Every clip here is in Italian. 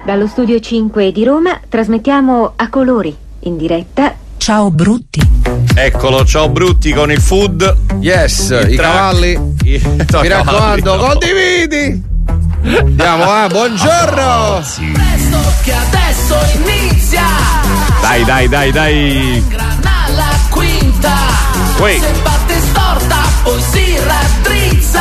Dallo studio 5 di Roma trasmettiamo a colori, in diretta. Ciao Brutti. Eccolo, ciao Brutti con il food. Yes, i cavalli. Mi raccomando, condividi. Andiamo, buongiorno. Sì. Presto che adesso inizia. Dai. Grana alla quinta. Uè. Se batte storta poi si raddrizza.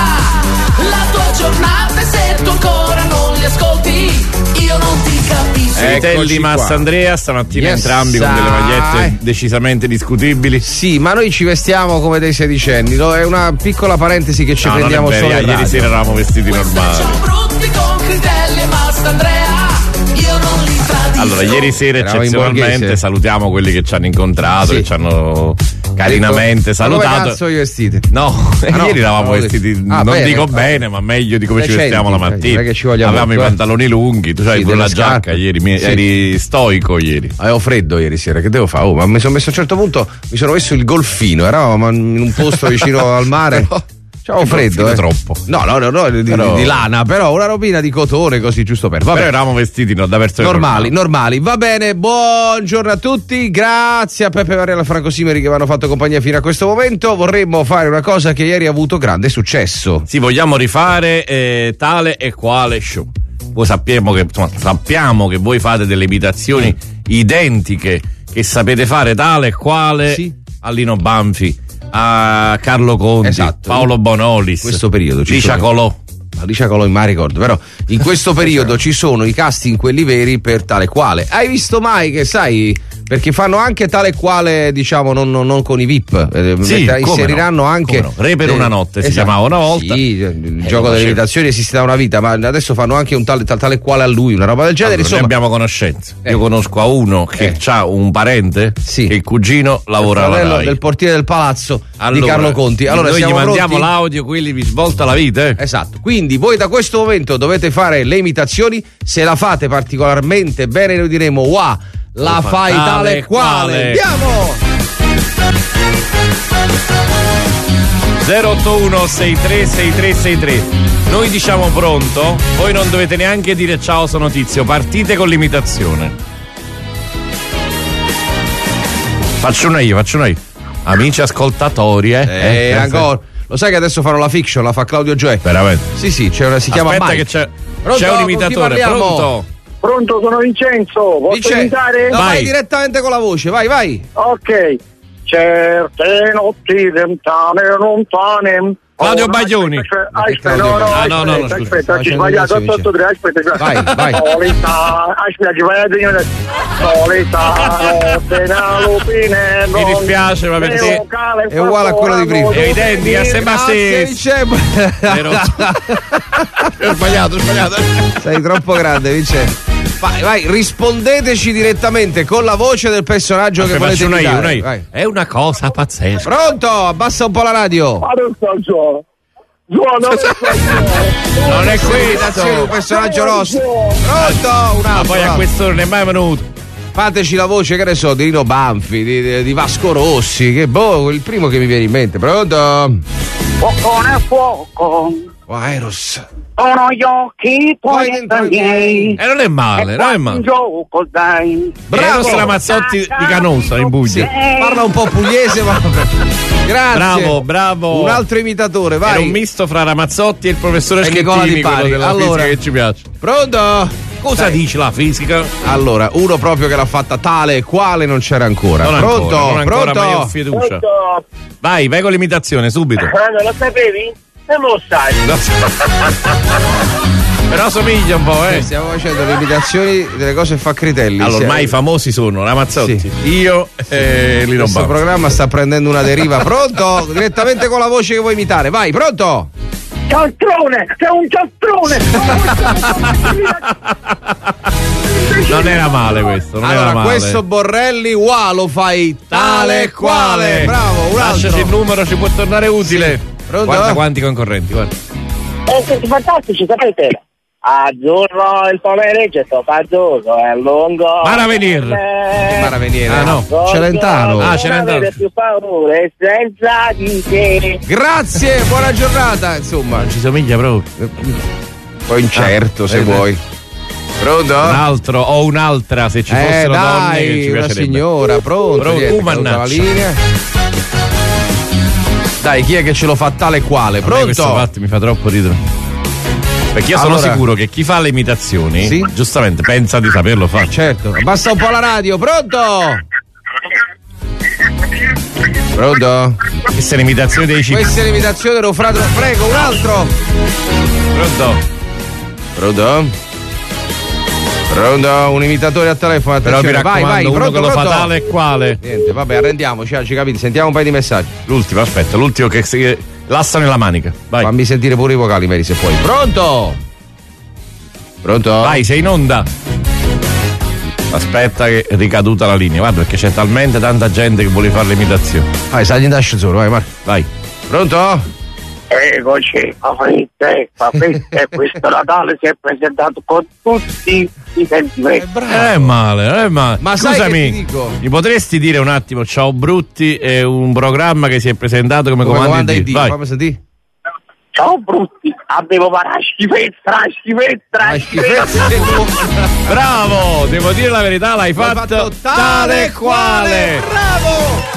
La tua giornata e se tu ancora non li ascolti io non ti capisco. Vitelli, Massandrea stamattina entrambi con delle magliette decisamente discutibili. Sì, ma noi ci vestiamo come dei sedicenni, no? È una piccola parentesi che ci prendiamo solo in ieri sera eravamo vestiti normali. Ciao Brutti con Critelli e Massandrea. Io non li tradisco. Allora, ieri sera eccezionalmente salutiamo quelli che ci hanno incontrato, Sì. che ci hanno carinamente salutato. Ma come cazzo io vestiti? No, ieri eravamo vestiti, non bene, dico bene, ma meglio di come ci Recenti, vestiamo la mattina. non è che ci vogliamo Avevamo i molto, pantaloni lunghi, tu c'hai pure la giacca ieri, eri stoico ieri. Avevo freddo ieri sera, che devo fare? Ma mi sono messo a un certo punto, mi sono messo il golfino, eravamo in un posto vicino al mare. C'avevo freddo, troppo. No, di lana, però una robina di cotone così giusto per. Vabbè. Però eravamo vestiti da persone normali. Va bene, buongiorno a tutti. Grazie a Peppe Varela e Franco Simeri che mi hanno fatto compagnia fino a questo momento. Vorremmo fare una cosa che ieri ha avuto grande successo. Sì, vogliamo rifare tale e quale show. Voi sappiamo che voi fate delle imitazioni identiche, che sapete fare tale e quale a Lino Banfi, a Carlo Conti, esatto. Paolo Bonolis, Questo periodo Licia Colò. Alicia Colò in mai ricordo, però in questo periodo ci sono i casting quelli veri per tale quale. Hai visto mai che sai, perché fanno anche tale quale, diciamo, non con i VIP, inseriranno anche Re per una notte si chiamava una volta. Sì, il gioco delle imitazioni esiste da una vita, ma adesso fanno anche un tale quale a lui, una roba del genere. Allora, noi abbiamo conoscenze. Io conosco a uno che ha un parente che il cugino lavora alla Rai, del portiere del palazzo di Carlo Conti. Allora noi gli mandiamo pronti? L'audio, quelli vi svolta la vita. Esatto. Quindi voi da questo momento dovete fare le imitazioni. Se la fate particolarmente bene noi diremo wow, la fai tale quale. Andiamo! 081 636363. Noi diciamo pronto, voi non dovete neanche dire ciao sono Tizio, partite con l'imitazione. Faccio una io. Amici ascoltatori, ancora. Lo sai che adesso farò la fiction, la fa Claudio Gioè. Veramente? Sì, si chiama Aspetta Mike. che Pronto? c'è un imitatore, Pronto, sono Vincenzo, posso imitare? No, vai direttamente con la voce, vai. Ok. Certe notti lontane. Claudio Baglioni. Aspetta, ci sbagliato, 883, aspetta. Vai. Aspetta, ci sbagliato. Solita notte na lupine. Mi dispiace, ma per te è uguale a quello di prima. È identica, sembra Ho sbagliato. Sei troppo grande, Vincenzo. Vai, rispondeteci direttamente con la voce del personaggio che volete imitare. Vai. È una cosa pazzesca. Pronto? Abbassa un po' la radio. Ma non so non è questo un personaggio nostro. Pronto? Un altro. Ma poi a quest'ora non è mai venuto. Fateci la voce, che ne so, di Lino Banfi, di Vasco Rossi, che il primo che mi viene in mente. Pronto? Fuoco nel fuoco. Eros. Sono gli occhi tuoi miei. Non è male. Gioco, dai. Bravo Ramazzotti di Canosa in Puglia. Parla un po' pugliese, ma grazie. Bravo. Un altro imitatore, vai. È un misto fra Ramazzotti e il professore Nicola Di Schettini, Pari. quello della fisica che ci piace. Pronto? Cosa dice la fisica? Allora, uno proprio che l'ha fatta tale e quale non c'era ancora. Non Pronto? Ancora, ma io ho fiducia. Vai con l'imitazione subito. Lo sapevi? Non lo sai. Però somiglia un po', Stiamo facendo le imitazioni delle cose fa Critelli. Allora, ormai i famosi sono Ramazzotti, io e Lino Questo programma sta prendendo una deriva. Pronto? Direttamente con la voce che vuoi imitare. Vai, pronto? Cialtrone! Sei un cialtrone! Non era male questo, non allora, era male. Questo Borrelli, lo fai tale e quale. Bravo, un altro. Lasciaci il numero, ci può tornare utile. Sì. Pronto? Guarda quanti concorrenti, guarda. Siete fantastici, sapete? Azzurro il pomeriggio, sto azzurro è lungo. Maraveniere. Ah no, Celentano. Non avete più paure senza di te. Grazie, buona giornata. Insomma, ci somiglia proprio. un po' incerto se vuoi. Pronto? Un altro o un'altra, se ci fossero donne che ci una piacerebbe. signora, pronto? La linea. Dai, chi è che ce lo fa tale e quale? Pronto? Questo fatto mi fa troppo ridere. Perché io sono sicuro che chi fa le imitazioni, sì? Giustamente pensa di saperlo fare. Certo, abbassa un po' la radio, pronto? Pronto? Questa è l'imitazione dei cibi. Questa è l'imitazione dell'Eufratio. Prego, un altro. Pronto? Pronto? Pronto? Un imitatore a telefono, attenzione. Però mi raccomando, vai, uno pronto, che lo pronto? fa tale e quale. Niente, vabbè, arrendiamoci, ci capite, sentiamo un paio di messaggi. L'ultimo che l'assa nella manica. Vai. Fammi sentire pure i vocali, Mary, se puoi. Pronto? Pronto? Vai, sei in onda. Aspetta che è ricaduta la linea, guarda, perché c'è talmente tanta gente che vuole fare l'imitazione. Vai, sali in dash solo, vai, Marco. Vai. Pronto? Eccoci, questo Natale si è presentato con tutti i sentimenti. È male. Ma sai scusami, che ti dico? mi potresti dire un attimo, Ciao Brutti è un programma che si è presentato come comanda di Dio. Vai. Fammi sentire. Ciao Brutti, avevo la schifezza. Bravo, devo dire la verità, l'hai fatto tale e quale. Bravo!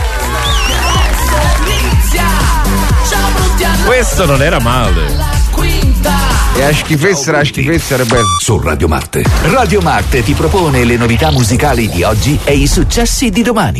Questo non era male. E la schifezza era bello. Su Radio Marte. Radio Marte ti propone le novità musicali di oggi e i successi di domani.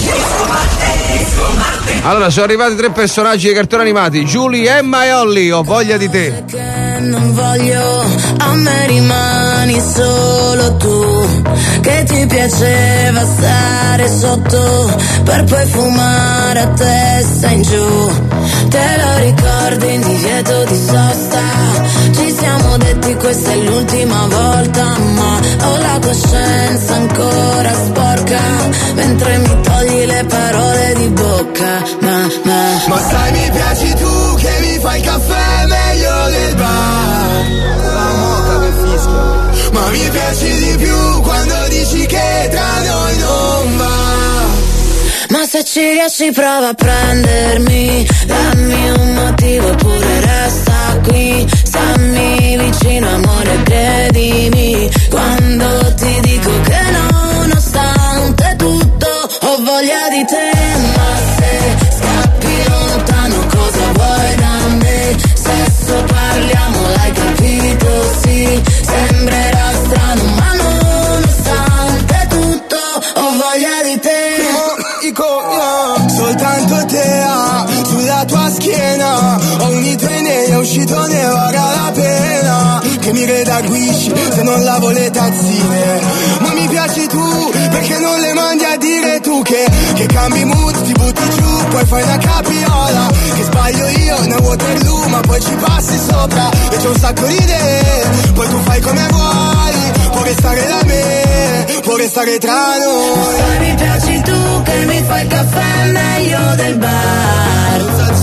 Allora, sono arrivati 3 personaggi dei cartoni animati: Julie, Emma e Holly. Ho voglia di te. Che non voglio, a me rimani solo tu. Che ti piaceva stare sotto per poi fumare a testa in giù. Te lo ricordi in divieto di sosta? Ci siamo detti questa è l'ultima volta, ma ho la coscienza ancora sporca mentre mi togli le parole di bocca. Ma sai mi piaci tu che mi fai il caffè meglio del bar. La moca che fischia. Ma mi piaci di più quando dici che tra noi non va. Ma se ci riesci prova a prendermi, dammi un motivo oppure resta qui. Stammi vicino amore, credimi quando ti dico che nonostante tutto ho voglia di te. Ma se scappi lontano cosa vuoi da me? Sesso parliamo, l'hai capito, sì. Sembrerà strano ma nonostante tutto ho voglia di te. Soltanto te sulla tua schiena ho unito i neri, è uscito ne vaga la pena. Che mi redarguisci se non lavo le tazzine. Ma mi piaci tu perché non le mandi a dire tu che cambi mood, ti butti giù, poi fai una capiola. Che sbaglio io nel Waterloo ma poi ci passi sopra. E c'è un sacco di idee, poi tu fai come vuoi. Può restare da me, può restare tra noi. Se mi piaci tu che mi fai il caffè meglio del bar.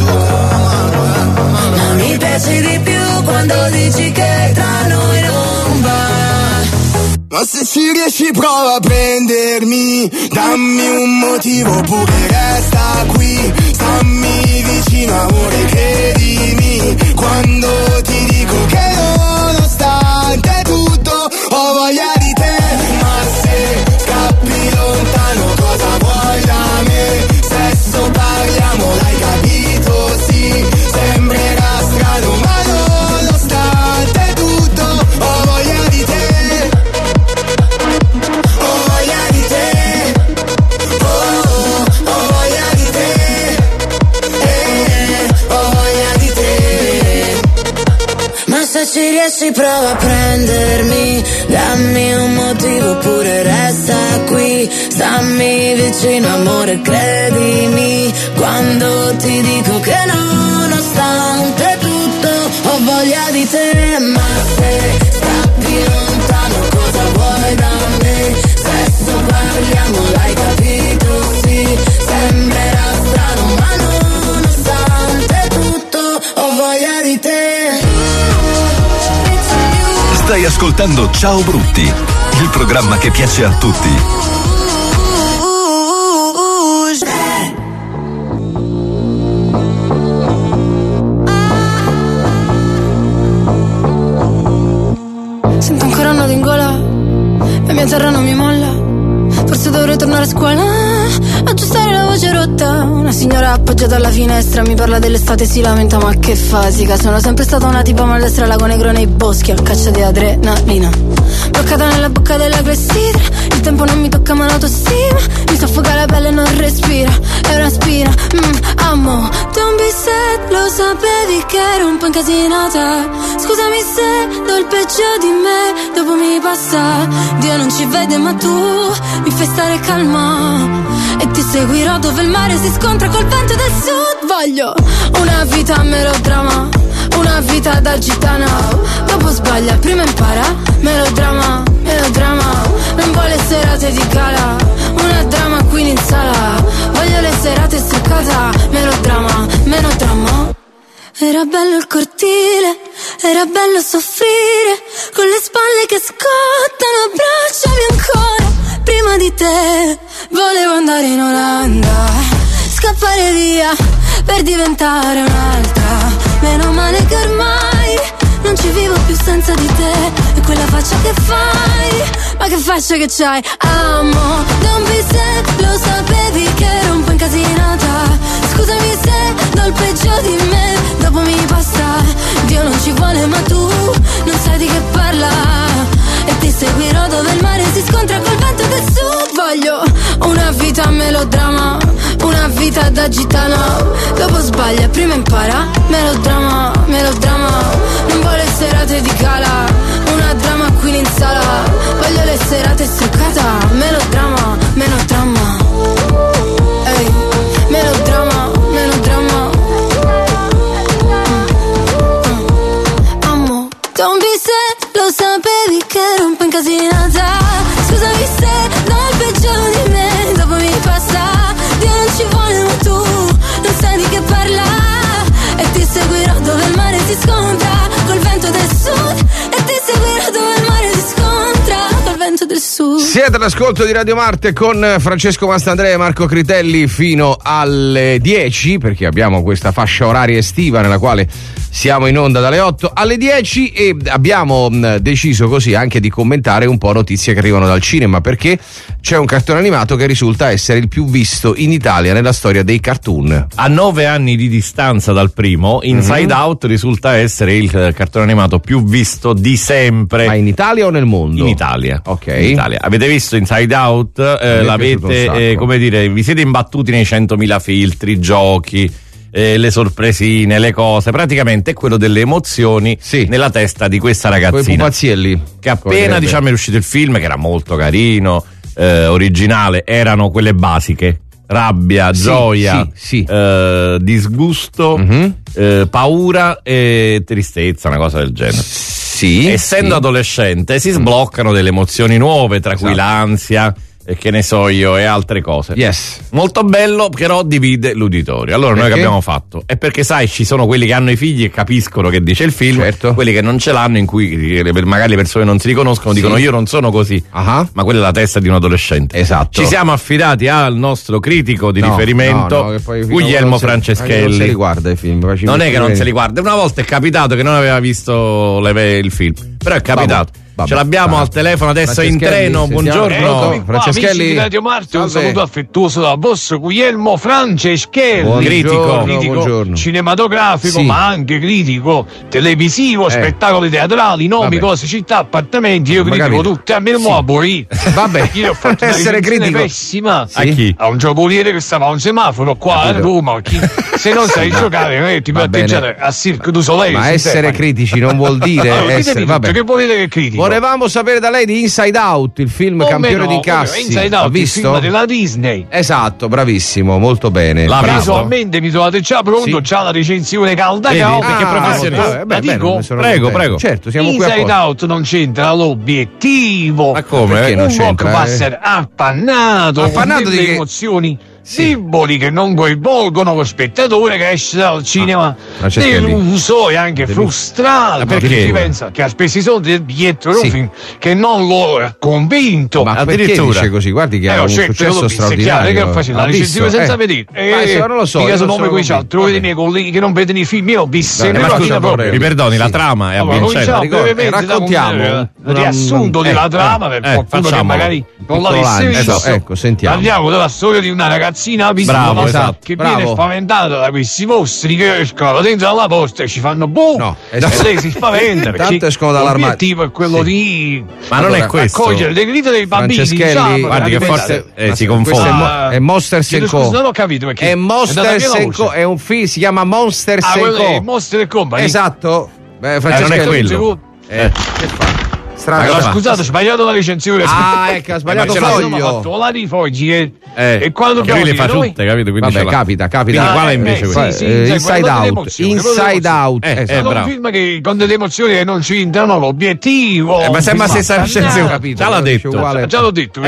Ma mi piaci di più quando dici che tra noi non va. Ma se ci riesci prova a prendermi, dammi un motivo oppure resta qui. Stammi vicino amore, credimi quando ti dico che nonostante tutto ho voglia di te. Ma se scappi lontano cosa vuoi da me? Sesso parliamo, l'hai capito, sì. Sembrerà strano ma nonostante tutto ho voglia di te. Ho voglia di te. Ho voglia di te. Ho voglia di te. Ma se ci riesci prova a prendermi, dammi un motivo oppure resta qui. Stammi vicino amore, credimi quando ti dico che nonostante tutto ho voglia di te. Ma se scappi lontano cosa vuoi da me? Sesso parliamo, l'hai capito, sì. Sembrerà strano ma nonostante tutto ho voglia di te. Stai ascoltando Ciao Brutti, il programma che piace a tutti. Sento ancora un nodo in gola terra non mi molla, forse dovrei tornare a scuola, aggiustare la voce rotta. Una signora appoggiata alla finestra mi parla dell'estate e si lamenta, ma che fasica. Sono sempre stata una tipa maldestra, lago negro nei boschi, al caccia di adrenalina, bloccata nella bocca della clessidra. Il tempo non mi tocca ma l'autostima mi soffoca la pelle e non respira, è una spina. Amo, don't be sad, lo sapevi che ero un po' incasinata. Scusami se do il peggio di me, dopo mi passa. Dio non ci vede ma tu mi fai stare calma, e ti seguirò dove il mare si scontra col vento del sud. Voglio una vita a melodrama, una vita da gitana. Dopo sbaglia, prima impara. Melodrama, melodrama. Non vuole serate di gala, una drama queen in sala. Voglio le serate struccata. Melodrama, melodrama. Era bello il cortile, era bello soffrire, con le spalle che scottano, abbracciami ancora. Prima di te volevo andare in Olanda, scappare via per diventare un'altra. Meno male che ormai non ci vivo più senza di te. E quella faccia che fai, ma che faccia che c'hai. Amo, don't be sad, lo sapevi che ero un po' incasinata. Scusami se do il peggio di me, dopo mi passa. Dio non ci vuole ma tu non sai di che parla, e ti seguirò dove il mare si scontra col vento del sud. Voglio una vita a melodrama, una vita da gitana. Dopo sbaglia, prima impara. Melodrama, melodrama. Non vuole serate di gala, una drama queen in sala. Voglio le serate struccata. Melodrama, melodrama. Ehi, melodrama, melodrama. Amo, don't be sad, lo sapevi che ero un po' incasinata. Scusami se do il peggio di me, dopo mi passa. Dio non ci vuole ma tu non sai di che parla, e ti seguirò dove il mare si scontra col vento del sud, e ti seguirò dove il mare si scontra col vento del sud. Siete all'ascolto di Radio Marte con Francesco Mastandrea e Marco Critelli fino alle 10, perché abbiamo questa fascia oraria estiva nella quale siamo in onda dalle 8 alle 10, e abbiamo deciso così anche di commentare un po' notizie che arrivano dal cinema, perché c'è un cartone animato che risulta essere il più visto in Italia nella storia dei cartoon. A 9 anni di distanza dal primo, Inside Out risulta essere il cartone animato più visto di sempre. Ma in Italia o nel mondo? In Italia. Ok. In Italia. Avete visto Inside Out? L'avete, come dire, vi siete imbattuti nei 100.000 filtri, giochi, le sorpresine, le cose. Praticamente è quello delle emozioni nella testa di questa ragazzina. Quei pupazzielli. Che appena diciamo è uscito il film, che era molto carino, originale, erano quelle basiche: rabbia, gioia, disgusto, paura e tristezza, una cosa del genere. Essendo adolescente si sbloccano delle emozioni nuove, tra cui l'ansia, e che ne so io, e altre cose. Molto bello, però divide l'uditorio. Allora noi che abbiamo fatto? È perché sai, ci sono quelli che hanno i figli e capiscono che dice il film, quelli che non ce l'hanno, in cui magari le persone non si riconoscono, dicono io non sono così, ma quella è la testa di un adolescente. Esatto. Ci siamo affidati al nostro critico di riferimento, Guglielmo Franceschelli. Non se li guarda i film. Non è che non se li guarda, una volta è capitato che non aveva visto il film, però è capitato. Ce l'abbiamo al telefono adesso in treno. Buongiorno Franceschelli di Radio Marte. Un saluto affettuoso da boss Guglielmo Franceschelli, critico cinematografico, ma anche critico televisivo, spettacoli teatrali, nomi, cose, città, appartamenti. Io critico tutti, a me non muovo poi. Vabbè, io ho fatto una recensione pessima a chi? A un giocoliere che stava a un semaforo qua a Roma. Se non sai giocare, ti puoi atteggiare a Cirque du Soleil. Ma essere critici non vuol dire essere. Che vuol dire che critico? Volevamo sapere da lei di Inside Out, il film campione di incassi. Inside Out, il film della Disney. Esatto, bravissimo, molto bene. Visualmente mi trovate già pronto, già la recensione calda. Che professionista. La dico? Prego. Certo, siamo Inside qui Out non c'entra l'obiettivo. Ma come? Perché non c'entra? Può essere appannato di emozioni simboli che non coinvolgono lo spettatore che esce dal cinema deluso e anche frustrato, perché si pensa che ha speso i soldi del biglietto di un film che non lo ha convinto. Ma perché dice così? Guardi che ha un successo straordinario. Che faccio la recensione senza vedere, non lo so, mica sono nome con i altri, trovo dei miei colleghi che non vedono i film, io ho visto mi perdoni, la trama è avvincente. Raccontiamo un riassunto della trama per qualcuno che magari non l'avesse visto. Ecco, sentiamo. Parliamo della storia di una ragazzina piccola che viene spaventata da questi mostri che escono dentro dalla porta e ci fanno boom e lei si spaventa perché l'obiettivo è quello di non è questo, accogliere le grida dei bambini, diciamo, guardi che forse si confonde. È Monsters & Co. Non ho capito perché è Monsters & Co. È un film, si chiama Monsters & Co. Monster & Company, esatto. Non è quello. Che fa? Scusate, ho sbagliato la recensione. Ecco, ha sbagliato foglio. La di fogli e quando lui le fa tutte, capito? Quindi vabbè, capita. Quindi quale invece Inside Out. È un film che con delle emozioni che non ci entrano l'obiettivo. Ma sembra stessa recensione. Già l'ha detto. Già l'ho detto.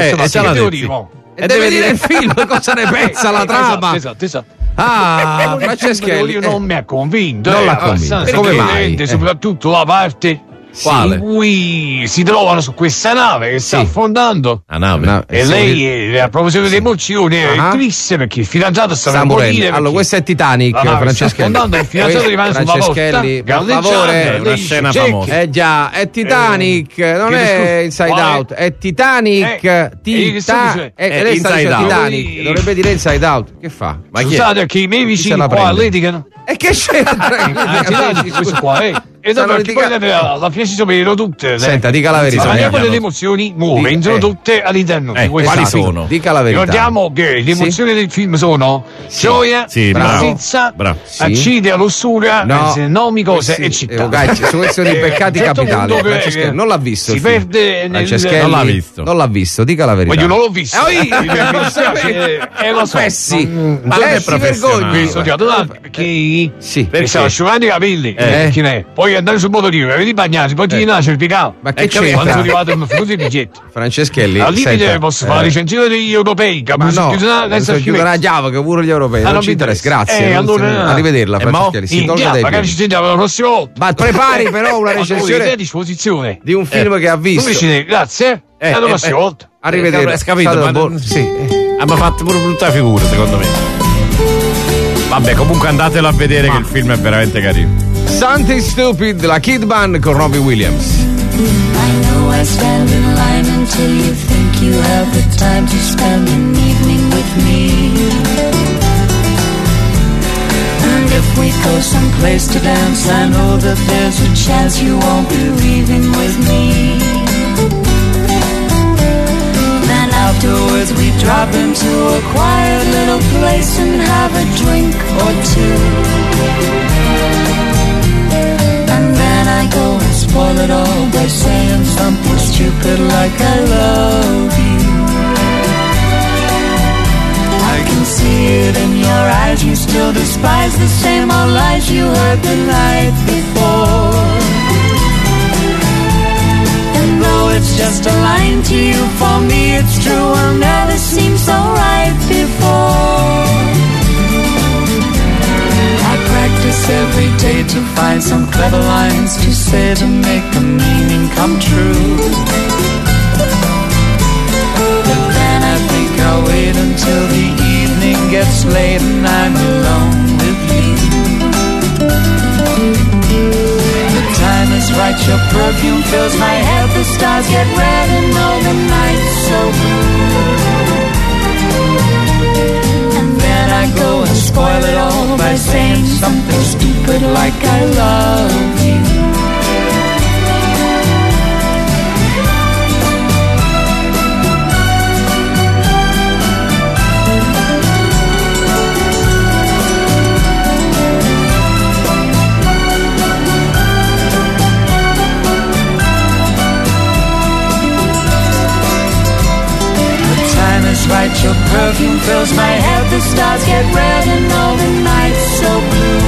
E deve dire il film cosa ne pensa la trama. Esatto. Franceschelli non mi ha convinto. Non l'ha convinto. Come mai? Soprattutto la parte in cui si trovano su questa nave che sta affondando. E lei, a proposito di emozioni, è triste perché il fidanzato sta per morire. Allora, questo è Titanic, Franceschelli. Il fidanzato rimane sulla porta, per favore, una scena famosa. Già, è Titanic, non è Inside Out, è Titanic. Lei sta dicendo Titanic, dovrebbe dire Inside Out. Che fa? Scusate, che i miei vicini qua litigano. E che c'entra? Questo qua, e dopo la finestra sono tutte. Senta, dica la verità. Parliamo delle emozioni nuove, entrano tutte all'interno di questo. Quali sono? Dica la verità. Ricordiamo che le emozioni del film sono gioia, tristezza, accidia, lussura, nomi, cose e città. Su questioni di peccati capitali. Non l'ha visto. Si perde non l'ha visto. Non l'ha visto, dica la verità. Ma io non l'ho visto. Lo fessi. Ma lei è professionale. Perché stava asciugando i capelli. Poi andare sul motorino, vedi bagnati, poi ti nasce il certificato. Ma che c'è? Quando sono arrivato mi fuso i biglietti. Francescelli, al limite posso fare recensione degli europei, ma no, non chiuderà Giava che pure gli europei. Non ci interessa, grazie. Allora, arrivederla, Francescelli. Si tolga dei magari ci sentiamo la prossima volta. Ma prepari però una recensione a disposizione di un film che ha visto. Grazie. Alla prossima volta. Arrivederla. Abbiamo fatto pure brutta figura, secondo me. Vabbè, comunque andatelo a vedere che il film è veramente carino. Something Stupid, la Kid Band con Robbie Williams. I know I stand in line until you think you have the time to spend an evening with me. And if we go someplace to dance, I know that there's a chance you won't be leaving with me. Then afterwards we drop into a quiet little place and have a drink or two. And then I go and spoil it all by saying something stupid like I love you. I can see it in your eyes, you still despise the same old lies you heard the night before. And though it's just a line to you, for me it's true, will never seem so right before. Practice every day to find some clever lines to say to make the meaning come true. But then I think I'll wait until the evening gets late and I'm alone with you. The time is right, your perfume fills my head, the stars get red and all the night's so blue. I go and spoil it all by saying something stupid like I love you. Right, your perfume fills my head, the stars get red and all the nights so blue.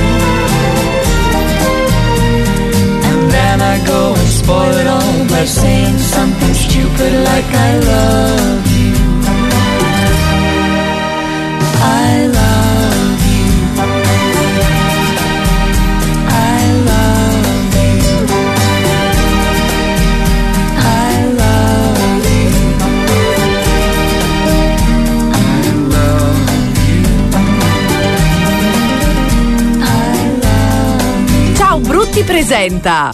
And then I go and spoil it all by saying something stupid like I love you. presenta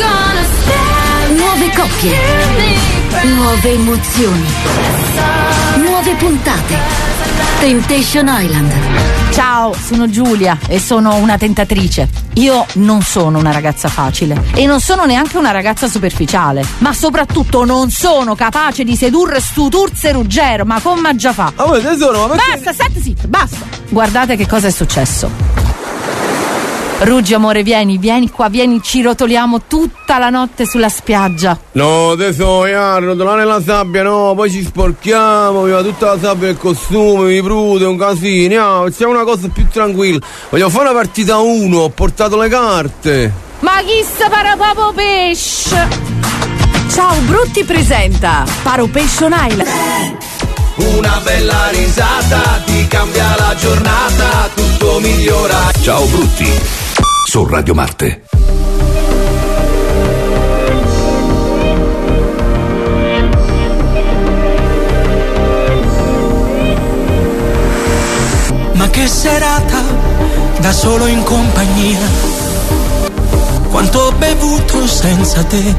nuove coppie, nuove emozioni, nuove puntate. Temptation Island. Ciao, sono Giulia e sono una tentatrice. Io non sono una ragazza facile e non sono neanche una ragazza superficiale, ma soprattutto non sono capace di sedurre stu Turze Ruggero, ma come già fa? Tesoro, ma perché... Basta, senti zitto, basta. Guardate che cosa è successo. Ruggi amore, vieni qua, ci rotoliamo tutta la notte sulla spiaggia. No tesoro, rotolare nella sabbia no, poi ci sporchiamo, mi va tutta la sabbia del costume, mi prude, un casino, facciamo una cosa più tranquilla. Voglio fare una partita 1, ho portato le carte. Ma chi sta parapapo pesce? Ciao Brutti presenta Paropation Island. Una bella risata ti cambia la giornata, tutto migliora. Ciao Brutti, su Radio Marte. Ma che serata, da solo in compagnia. Quanto ho bevuto senza te.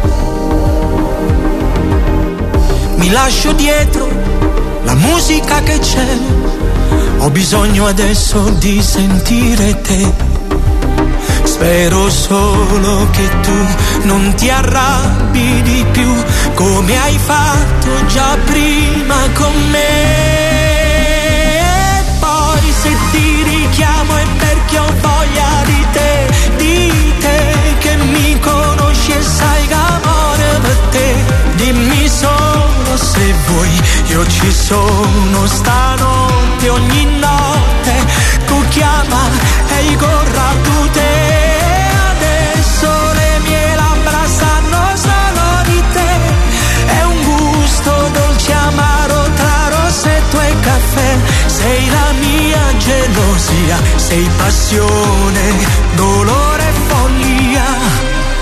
Mi lascio dietro la musica che c'è, ho bisogno adesso di sentire te. Spero solo che tu non ti arrabbi di più, come hai fatto già prima con me. E poi se ti richiamo è perché ho voglia di te che mi conosci e sai che amore per te. Dimmi solo se vuoi, io ci sono stanotte, ogni notte tu chiama e io corra tu te. Adesso le mie labbra sanno solo di te, è un gusto dolce amaro tra rossetto e caffè. Sei la mia gelosia, sei passione, dolore e follia.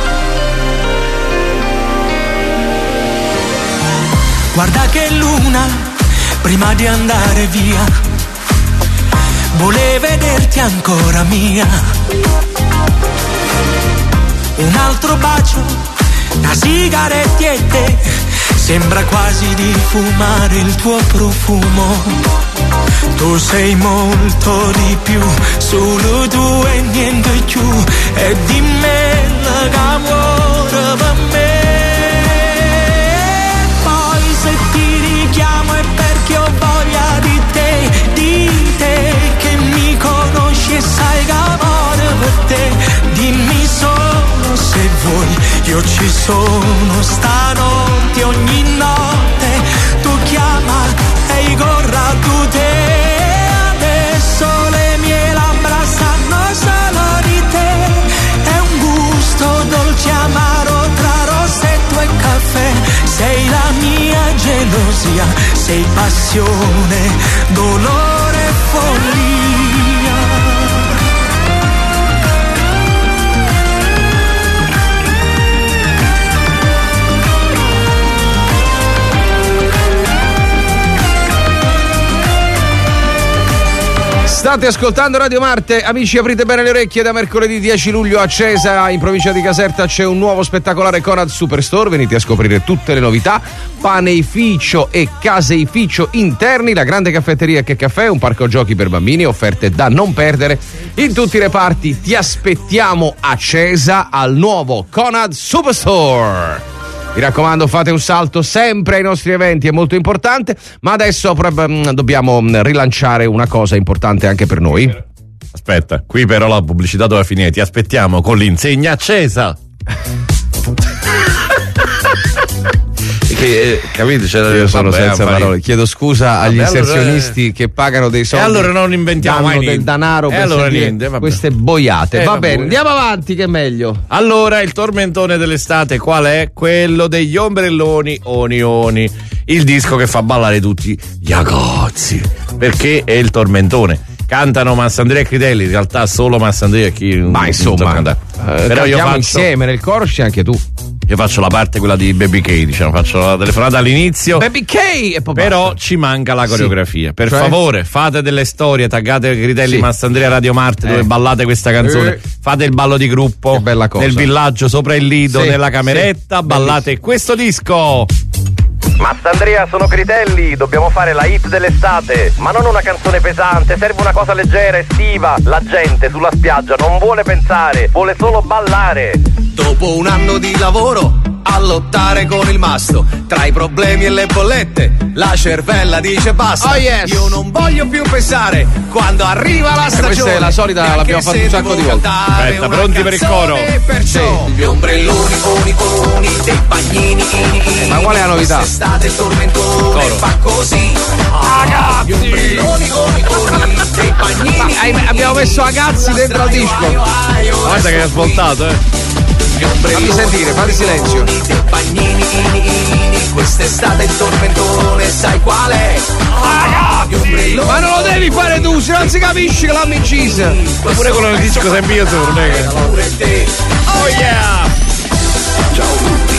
Guarda che luna, prima di andare via, vuole vederti ancora mia. Un altro bacio, da sigaretti e te, sembra quasi di fumare il tuo profumo. Tu sei molto di più, solo tu e niente più, e di me l'amore per me. Se ti richiamo è perché ho voglia di te che mi conosci e sai che amore per te. Dimmi solo se vuoi, io ci sono stanotte, ogni notte tu chiama e io corra tu te. Adesso le mie labbra sanno solo di te, è un gusto dolce amaro tra rossetto e caffè. Sei la mia gelosia, sei passione, dolore e follia. State ascoltando Radio Marte, amici, aprite bene le orecchie. Da mercoledì 10 luglio a Cesa, in provincia di Caserta, c'è un nuovo spettacolare Conad Superstore. Venite a scoprire tutte le novità, paneificio e caseificio interni, la grande caffetteria Che Caffè, un parco giochi per bambini, offerte da non perdere in tutti i reparti. Ti aspettiamo a Cesa al nuovo Conad Superstore. Mi raccomando, fate un salto sempre ai nostri eventi, è molto importante. Ma adesso dobbiamo rilanciare una cosa importante anche per noi. Aspetta, qui però la pubblicità dove finire? Ti aspettiamo con l'insegna accesa. Capite? Io sono senza parole. Chiedo scusa agli inserzionisti che pagano dei soldi. E allora non inventiamo mai del denaro per allora niente, queste boiate. Va bene, andiamo avanti che è meglio. Allora, il tormentone dell'estate qual è? Quello degli ombrelloni Oni. Il disco che fa ballare tutti gli ragazzi, perché è il tormentone. Cantano Massandria e Critelli, in realtà solo Massandria e chi. Ma insomma, però io faccio insieme nel coro c'è anche tu. Io faccio la parte quella di Baby K, diciamo, faccio la telefonata all'inizio. Baby K e poi però basta. ci manca la coreografia. Sì. Per cioè? favore, fate delle storie, taggate Critelli Mastandrea Radio Marte dove ballate questa canzone. Fate il ballo di gruppo. Che bella cosa. Nel villaggio, sopra il lido, nella cameretta, ballate questo disco. Mastandrea, sono Critelli, dobbiamo fare la hit dell'estate, ma non una canzone pesante, serve una cosa leggera, estiva. La gente sulla spiaggia non vuole pensare, vuole solo ballare. Dopo un anno di lavoro a lottare con il mastro, tra i problemi e le bollette la cervella dice basta. Oh yes. Io non voglio più pensare quando arriva la stagione. Questa è la solita, l'abbiamo fatto un sacco di volte. Aspetta, pronti per il coro? Perciò gli ombrelloni con i dei bagnini. Ma qual è la novità? Estate il tormentone fa così. Gli ombrelloni con i dei bagnini. Abbiamo messo Agazzi dentro al disco. Guarda che è svoltato, Fammi sentire, fate silenzio. Quest'estate il tormentone, sai qual è? Ma non lo devi fare tu, se non si capisce che l'hanno incisa. Pure quello del disco sempre io sono, non è che. Oh yeah! Ciao tutti,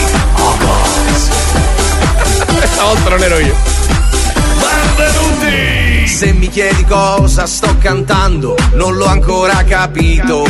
stavolta non ero io. benvenuti! Se mi chiedi cosa sto cantando, non l'ho ancora capito.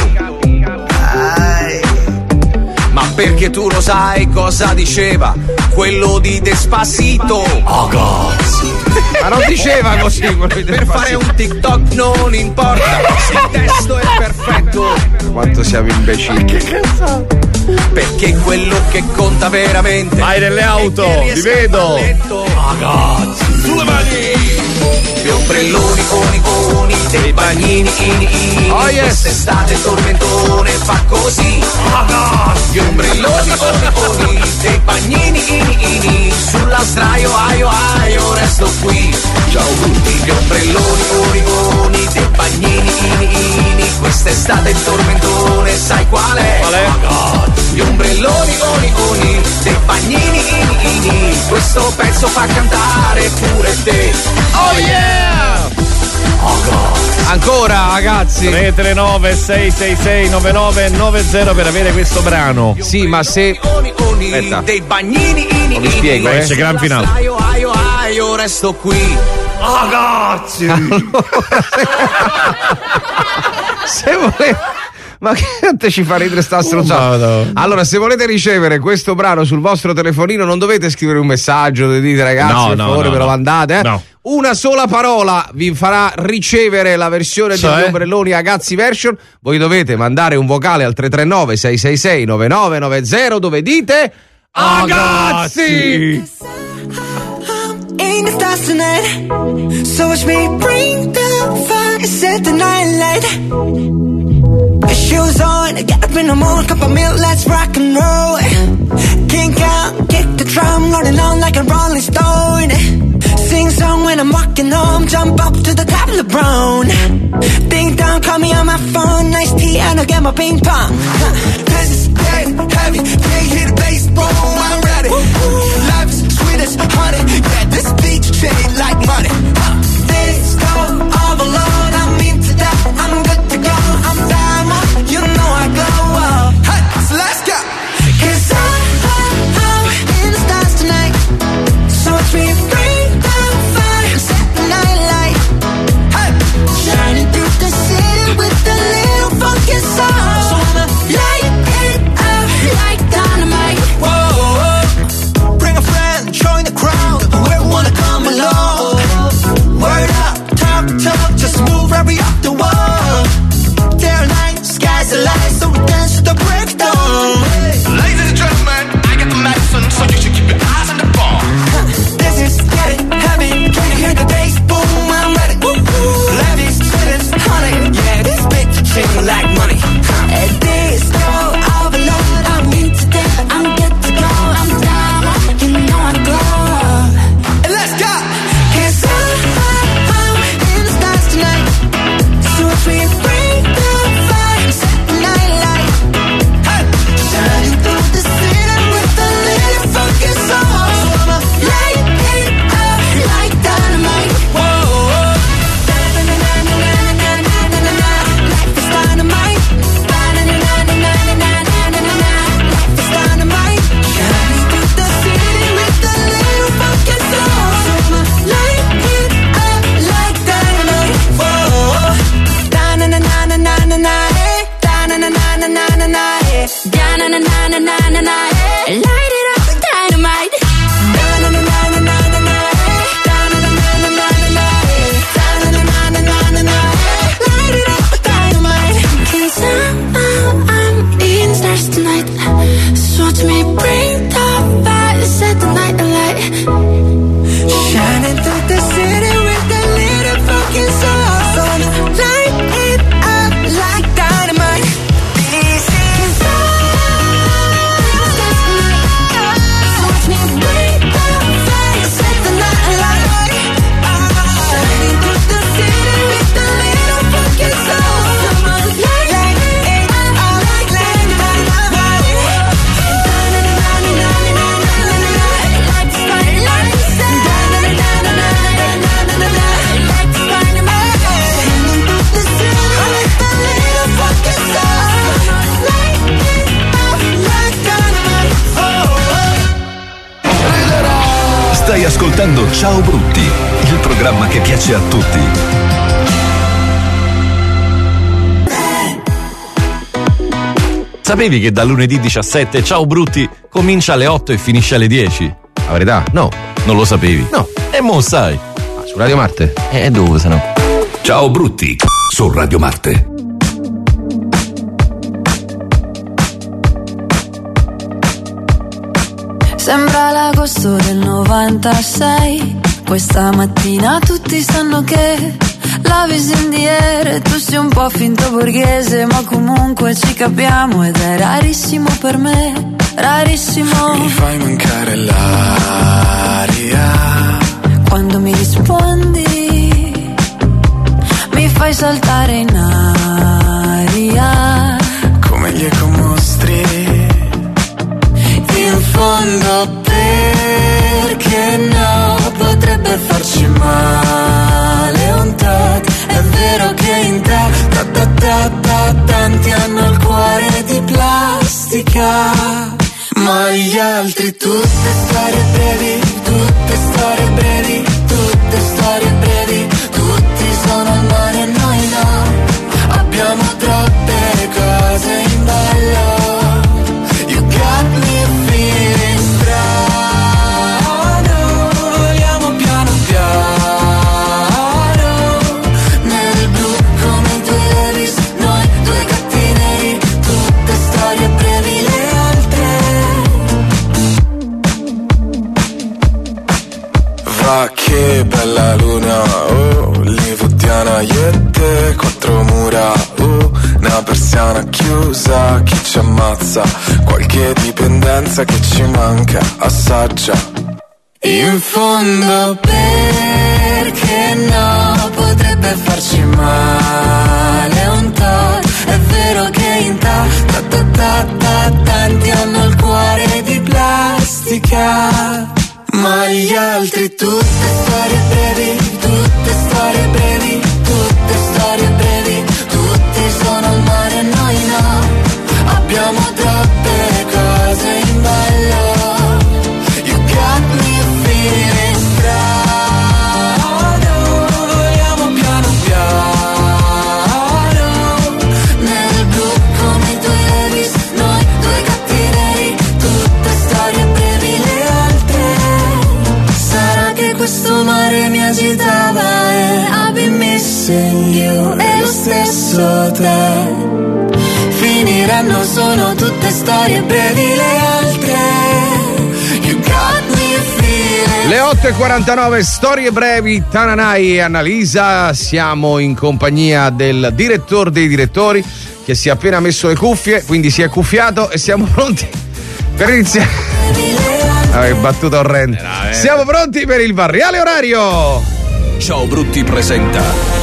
Ma perché tu lo sai cosa diceva quello di Despacito? Ma non diceva così quello di Per fare un TikTok non importa se il testo è perfetto. Quanto siamo imbecilli. Che cazzo? Perché quello che conta veramente. Vai nelle auto, vi vedo. Ragazzi, sulle mani. Gli ombrelloni con i dei bagnini. Oh yes. Quest'estate il tormentone fa così. Gli ombrelloni con i dei bagnini. Sulla sdraio aio resto qui. Ciao tutti. Gli ombrelloni con i dei bagnini. Quest'estate il tormentone sai qual è? Gli ombrelloni con i dei bagnini. Questo pezzo fa cantare pure te. Oh yeah! Ancora ragazzi 339 666 9990 per avere questo brano. Sì, ma se aspetta, dei bagnini. non vi spiego, c'è gran finale. Io resto qui. Ragazzi, se volete. Ma che ci fa ridere sta stronzata? Allora, se volete ricevere questo brano sul vostro telefonino, non dovete scrivere un messaggio, dite ragazzi, per favore, ve lo mandate. No. Una sola parola vi farà ricevere la versione degli ombrelloni Agazzi version. Voi dovete mandare un vocale al 339 666 9990 dove dite Agazzi! In the stars tonight, so watch me bring the fire, set the night light. Shoes on, get up in the morning, cup of milk, let's rock and roll. Kink out, kick the drum, rolling on like a rolling stone. Sing song when I'm walking home, jump up to the top of the brown. Ding dong, call me on my phone, nice tea and I'll get my ping pong. This is dead heavy, can't hear the bass, boom, I'm ready. Life is sweet as honey, yeah, this beat shade like money. This go all alone, I'm into that, I'm good to go, I'm diamond, you know I glow up. Hey, so let's go. 'Cause I'm in the stars tonight, so watch me bring the fire, set the night light. Hey, shining through the city with a little funky soul. So I'ma light it up like dynamite. Whoa, bring a friend, join the crowd. We're ascoltando Ciao Brutti, il programma che piace a tutti. Sapevi che da lunedì 17 Ciao Brutti comincia alle 8 e finisce alle 10? La verità? No. Non lo sapevi? No. E mo sai. Su Radio Marte? E dove se no? Ciao Brutti su Radio Marte. Sembra l'agosto del 96. Questa mattina tutti sanno che la visi in the air, tu sei un po' finto borghese, ma comunque ci capiamo ed è rarissimo per me, rarissimo. Mi fai mancare l'aria quando mi rispondi, mi fai saltare in aria come gli ecomostri. In fondo perché no, potrebbe farci male un tot. È vero che in te tanti hanno il cuore di plastica, ma gli altri tutte storie brevi, tutte storie brevi, tutte storie brevi. Tutti sono al mare e noi no, abbiamo troppe cose in ballo. You got me feeling strano, vogliamo piano piano nel blu come i due Levis, noi due gatti neri, tutte storie brevi le altre. Va che bella luna, oh, hollywoodiana, io e te, quattro mura, una persiana chiusa, chi ci ammazza, qualche dipendenza che ci manca, assaggia. In fondo perché no, potrebbe farci male un tot. È vero che in tanti hanno il cuore di plastica, ma gli altri tutte storie brevi, tutte storie brevi, tutte storie brevi. Tutti sono al mare e noi no, abbiamo troppe cose in ballo. You got me feeling strano, vogliamo piano piano nel blu come i due Levis, noi due gatti neri, tutte storie brevi le altre. Sarà che questo mare mi agitava e I've been missing you, e lo stesso te. Finiranno, sono tutte storie brevi le altre. You got me feeling. Le 8:49, storie brevi, Tananai e Annalisa. Siamo in compagnia del direttore dei direttori che si è appena messo le cuffie, quindi si è cuffiato e siamo pronti per iniziare. Battuta orrenda. Siamo pronti per il variale orario. Ciao Brutti presenta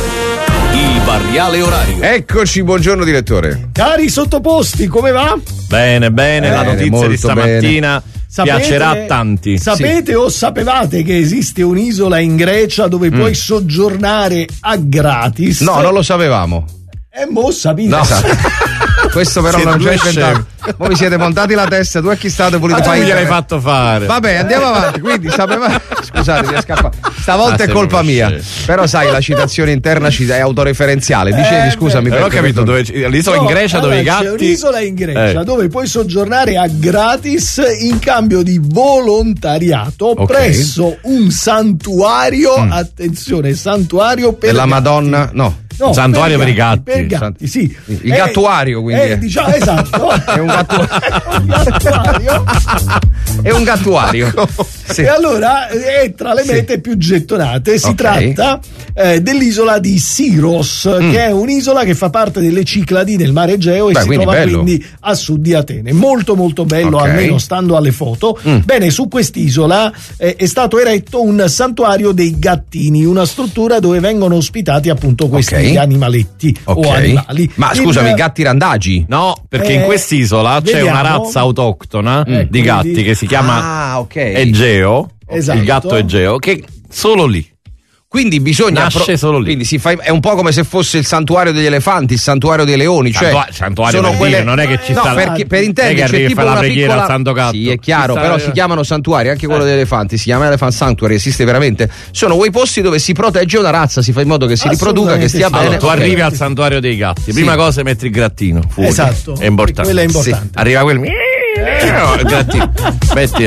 il variale orario. Eccoci, buongiorno direttore. Cari sottoposti, come va? Bene, la notizia di stamattina piacerà a tanti. Sapete o sapevate che esiste un'isola in Grecia dove puoi soggiornare a gratis? No, non lo sapevamo. Mo sapete. No. Questo però non c'è inventato. Voi vi siete montati la testa, tu a chi state volete fare? Tu gliel'hai fatto fare. Vabbè, andiamo avanti. Quindi sapeva. Scusate, mi è scappato. Stavolta è colpa mia. Però sai, la citazione interna è autoreferenziale. Dicevi, scusami. Non ho capito dove l'isola in Grecia dove i gatti. C'è un'isola in Grecia dove puoi soggiornare a gratis in cambio di volontariato presso un santuario. Attenzione, santuario per della Madonna. No. Un santuario per i gatti. Per gatti, sì. Il gattuario, quindi. Diciamo, esatto. È un gattuario. È un gattuario. Sì. E allora è tra le mete più gettonate. Si tratta dell'isola di Siros, che è un'isola che fa parte delle Cicladi del mare Egeo e si trova quindi a sud di Atene. Molto molto bello, almeno stando alle foto. Bene, su quest'isola è stato eretto un santuario dei gattini, una struttura dove vengono ospitati appunto questi animaletti o animali. Ma scusami, gatti randagi? No, perché in quest'isola c'è una razza autoctona di gatti che si chiama Egeo, esatto. Il gatto Egeo, che solo lì Quindi bisogna nasce solo lì. Quindi è un po' come se fosse il santuario degli elefanti, il santuario dei leoni, cioè santuario sono quelle... non è che ci sta perché, per intenderci c'è tipo la una preghiera piccola... al Santo Gatto. Sì, è chiaro, però si chiamano santuari, anche quello degli elefanti si chiama Elephant Sanctuary, esiste veramente. Sono quei posti dove si protegge una razza, si fa in modo che si riproduca, che stia bene. Allora, tu arrivi al santuario dei gatti, prima cosa metti il grattino fuori. Esatto. È importante. Quello è importante. Sì. Arriva quel grattino. Metti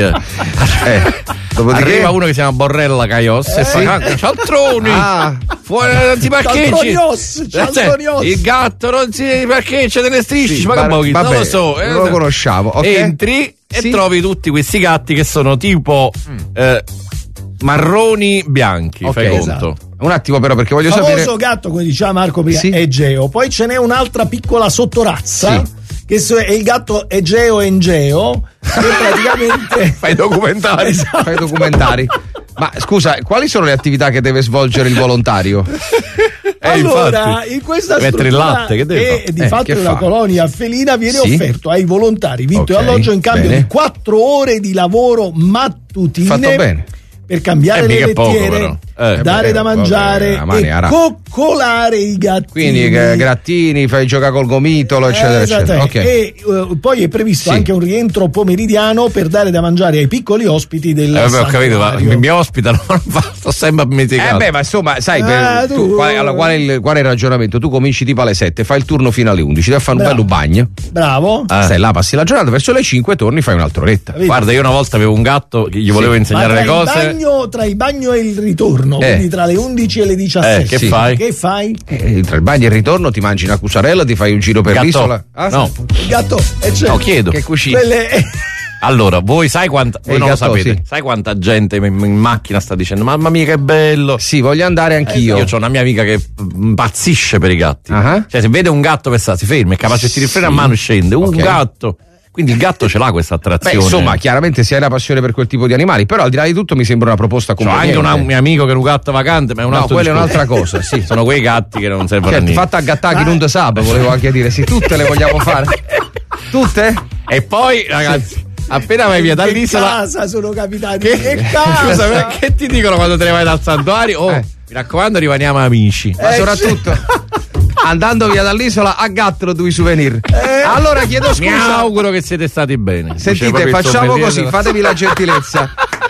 arriva uno che si chiama Borrella Caios e fa cialtroni fuori non si parcheggi il gatto non si parcheggia delle strisce ma non lo so non lo conosciamo. Okay. Entri e trovi tutti questi gatti che sono tipo marroni bianchi, fai conto. Esatto. Un attimo però, perché voglio sapere. Il sapere. famoso gatto, come diceva Marco prima, Egeo. Poi ce n'è un'altra piccola sottorazza che è il gatto Egeo Engeo, che praticamente fai documentari. Esatto. Fai documentari. Ma scusa, quali sono le attività che deve svolgere il volontario? Allora, in questa struttura il latte, che deve e di fatto la colonia felina viene offerto ai volontari vitto e alloggio in cambio di 4 ore di lavoro mattutine. Fatto bene. Per cambiare le lettiere, dare da mangiare e coccolare i gattini. Quindi grattini, fai giocare col gomitolo, eccetera, eccetera. Okay. E poi è previsto anche un rientro pomeridiano per dare da mangiare ai piccoli ospiti del ho capito, ma mi ospitano, sto sempre a mitigato. Ma insomma, sai, qual è il ragionamento? Tu cominci tipo alle 7, fai il turno fino alle 11, devi fare un bello bagno. Bravo. Stai là, passi la giornata, verso le 5 torni, fai un'altra oretta. Guarda, io una volta avevo un gatto che gli volevo insegnare le cose. Tra il bagno e il ritorno, quindi tra le 11 e le 17. Che fai? Che fai? Tra il bagno e il ritorno ti mangi una cucciarella, ti fai un giro per l'isola. No. Il gatto, no, chiedo. Che cucina? Allora, voi sai quanta voi non lo sapete, sai quanta gente in macchina sta dicendo mamma mia che bello. Sì, voglio andare anch'io. Io ho una mia amica che impazzisce per i gatti. Cioè, se vede un gatto per strada si ferma, è capace di tirare il freno a mano e scende. Un gatto. Quindi il gatto ce l'ha questa attrazione. Insomma, chiaramente si ha una passione per quel tipo di animali, però al di là di tutto mi sembra una proposta conveniente. C'ho anche un mio amico che è un gatto vacante, ma è un altro quella è un'altra cosa, sì. Sono quei gatti che non servono a niente. Fatta a gattare chi non te sa, volevo anche dire, sì, tutte le vogliamo fare. Tutte? E poi, ragazzi, appena vai via dall'isola. Casa sono capitati. Che casa? Scusa, che ti dicono quando te ne vai dal santuario? Mi raccomando, rimaniamo amici. Ma soprattutto andando via dall'isola aggattano i souvenir. Allora chiedo scusa. Mi auguro che siete stati bene. Sentite, facciamo così, fatevi la gentilezza.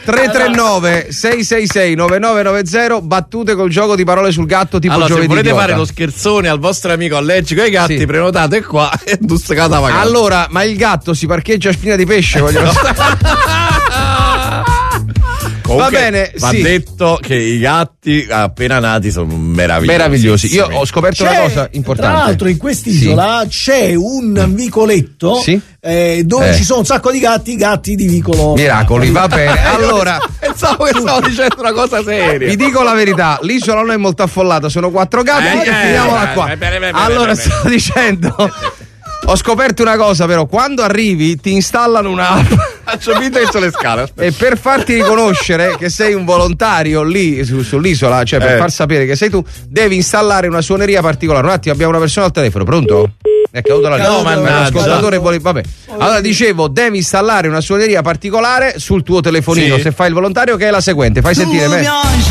339 666 9990 battute col gioco di parole sul gatto tipo allora, giovedì. Se volete idiota. fare lo scherzone al vostro amico allergico ai gatti, prenotate qua e dussicata vacanza. Allora, ma il gatto si parcheggia a spina di pesce, voglio Va bene, va detto che i gatti appena nati sono meravigliosi. Io ho scoperto una cosa importante. Tra l'altro in quest'isola c'è un vicoletto dove ci sono un sacco di gatti di vicolo. Miracoli, va bene. Allora, pensavo che stavo dicendo una cosa seria. Vi dico la verità, l'isola non è molto affollata, sono 4 gatti, finiamola qua. Allora stavo dicendo ho scoperto una cosa, però, quando arrivi ti installano un'app. Faccio finta che c'ho le scale. Aspetta. E per farti riconoscere che sei un volontario lì sull'isola, cioè per far sapere che sei tu, devi installare una suoneria particolare. Un attimo, abbiamo una persona al telefono, pronto? È caduto la linea. L'ascoltatore vuole. Vabbè. Allora dicevo, devi installare una suoneria particolare sul tuo telefonino se fai il volontario, che è la seguente. Fai sentire me.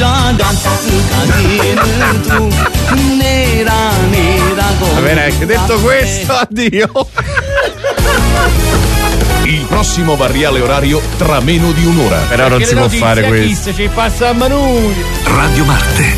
Va bene, detto questo, addio. Il prossimo variale orario tra meno di un'ora. Però non si può fare questo. Ci passa a Manuni. Radio Marte.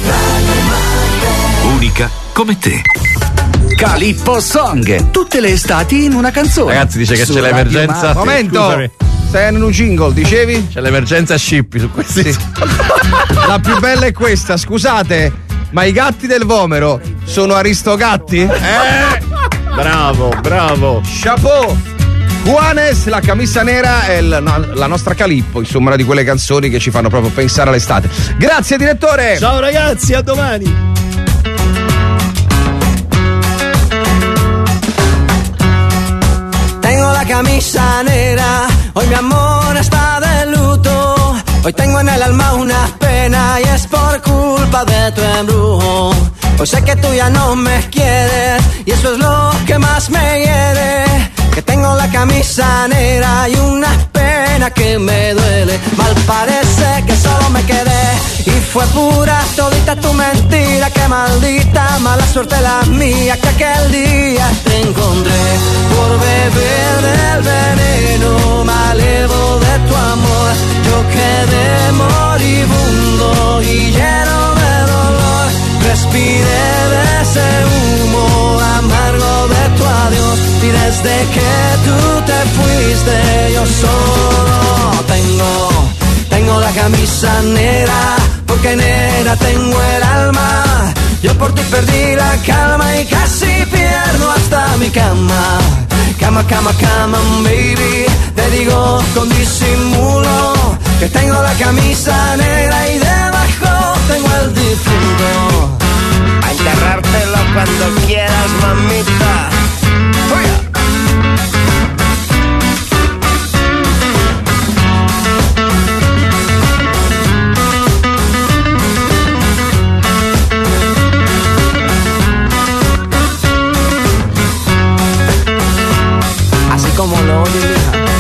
Unica come te. Calippo Song. Tutte le estati in una canzone. Ragazzi, dice che c'è l'emergenza. Momento. Scusami. Stai in un jingle, dicevi? C'è l'emergenza Scippi su questi. Sì. La più bella è questa, scusate, ma i gatti del Vomero sono aristogatti? Bravo. Chapeau. Juanes, la camisa nera è la nostra Calippo, insomma, una di quelle canzoni che ci fanno proprio pensare all'estate. Grazie direttore. Ciao ragazzi, a domani. Tengo la camisa negra, hoy mi amor está de luto. Hoy tengo en el alma una pena y es por culpa de tu embrujo. Hoy sé que tú ya no me quieres y eso es lo que más me hiere. Que tengo la camisa negra y una pena pena que me duele. Mal parece que solo me quedé y fue pura todita tu mentira. Qué maldita mala suerte la mía que aquel día te encontré por beber del veneno malevo de tu amor. Yo quedé moribundo y lleno de dolor. Respiré de ese humo amargo de tu adiós y desde que tú te fuiste yo solo tengo la camisa negra, porque negra tengo el alma. Yo por ti perdí la calma y casi pierdo hasta mi cama. Cama, cama, cama, baby, te digo con disimulo que tengo la camisa negra y debajo tengo el difunto. A enterrártelo cuando quieras, mamita. Así como lo oye,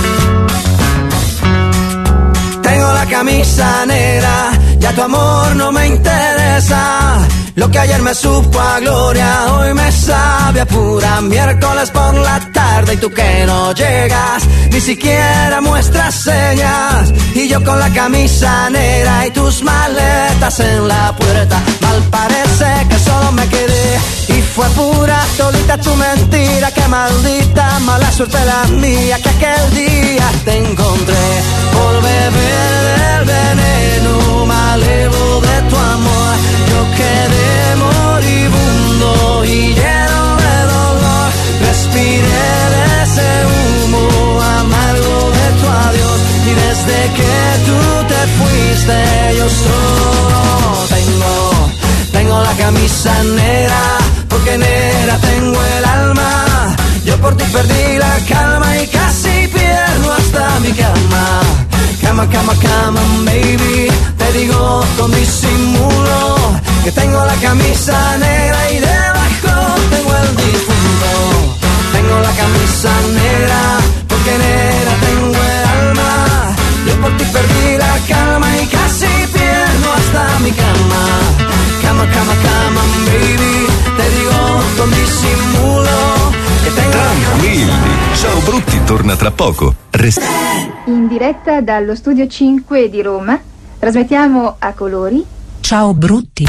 tengo la camisa negra, ya tu amor no me interesa. Lo que ayer me supo a gloria, hoy me sabe a pura. Miércoles por la tarde y tú que no llegas, ni siquiera muestras señas. Y yo con la camisa negra y tus maletas en la puerta. Mal parece que solo me quedé y fue pura todita tu mentira. Qué maldita mala suerte la mía que aquel día te encontré por beber del veneno malevo de tu amor. Yo quedé moribundo y lleno de dolor. Respiré de ese humo amargo de tu adiós y desde que tú te fuiste yo solo tengo la camisa negra, porque negra tengo el alma. Yo por ti perdí la calma y casi pierdo hasta mi cama. Cama, cama, cama, baby, te digo con disimulo que tengo la camisa negra y debajo tengo el difunto. Tengo la camisa negra, porque negra tengo el alma. Yo por ti perdí la calma y casi pierdo hasta mi cama. Cama, cama, cama, baby, te digo con disimulo che tengo. Tranquilli, Ciao Brutti torna tra poco. In diretta dallo studio 5 di Roma trasmettiamo a colori Ciao Brutti.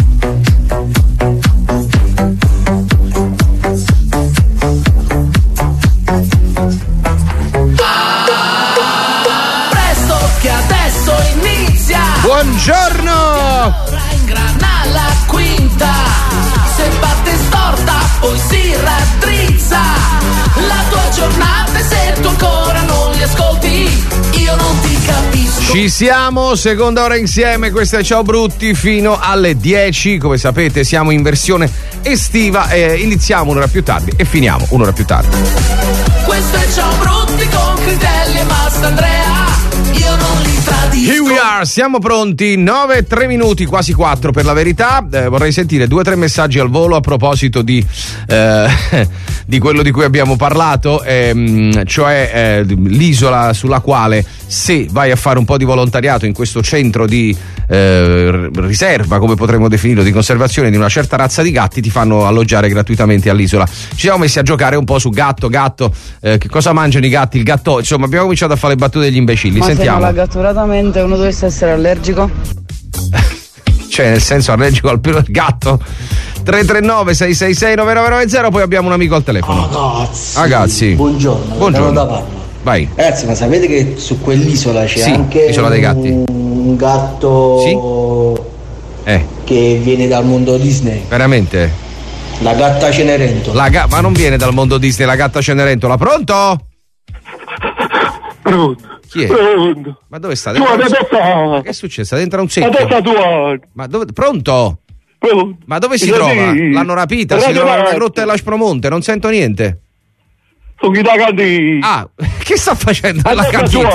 Presto che adesso inizia. Buongiorno. Ingrana la quinta. Se batte storta poi si raddrizza. La tua giornata, se tu ancora non li ascolti, io non ti capisco. Ci siamo, seconda ora insieme, questo è Ciao Brutti fino alle 10, come sapete siamo in versione estiva, iniziamo un'ora più tardi e finiamo un'ora più tardi. Questo è Ciao Brutti con Critelli e Mastandrea, io non li tradisco. Here we are, siamo pronti, 9-3 minuti, quasi 4 per la verità. Vorrei sentire 2 o 3 messaggi al volo a proposito di quello di cui abbiamo parlato, cioè l'isola sulla quale, se vai a fare un po' di volontariato in questo centro di riserva, come potremmo definirlo, di conservazione di una certa razza di gatti, ti fanno alloggiare gratuitamente all'isola. Ci siamo messi a giocare un po' su gatto, che cosa mangiano i gatti, il gatto, insomma abbiamo cominciato a fare le battute degli imbecilli. Ma sentiamo. se non l'ha catturatamente uno dovesse essere allergico? Cioè nel senso allergico al pelo del gatto? 339-666-9990, poi abbiamo un amico al telefono. Ragazzi, buongiorno. Vai. Ragazzi, ma sapete che su quell'isola c'è anche Isola dei Gatti, un gatto che viene dal mondo Disney? Veramente? La gatta Cenerentola. Ma non viene dal mondo Disney la gatta Cenerentola. Pronto? Pronto. Chi è? Pronto. Ma dove sta? Ma che è successo? Sta dentro un secchio. Ma dove? Pronto? Pronto. Ma dove si trova? L'hanno rapita? Si trova nella grotta dell'Aspromonte? Non sento niente. Sono chi da cantina. Ah, che sta facendo alla cantina?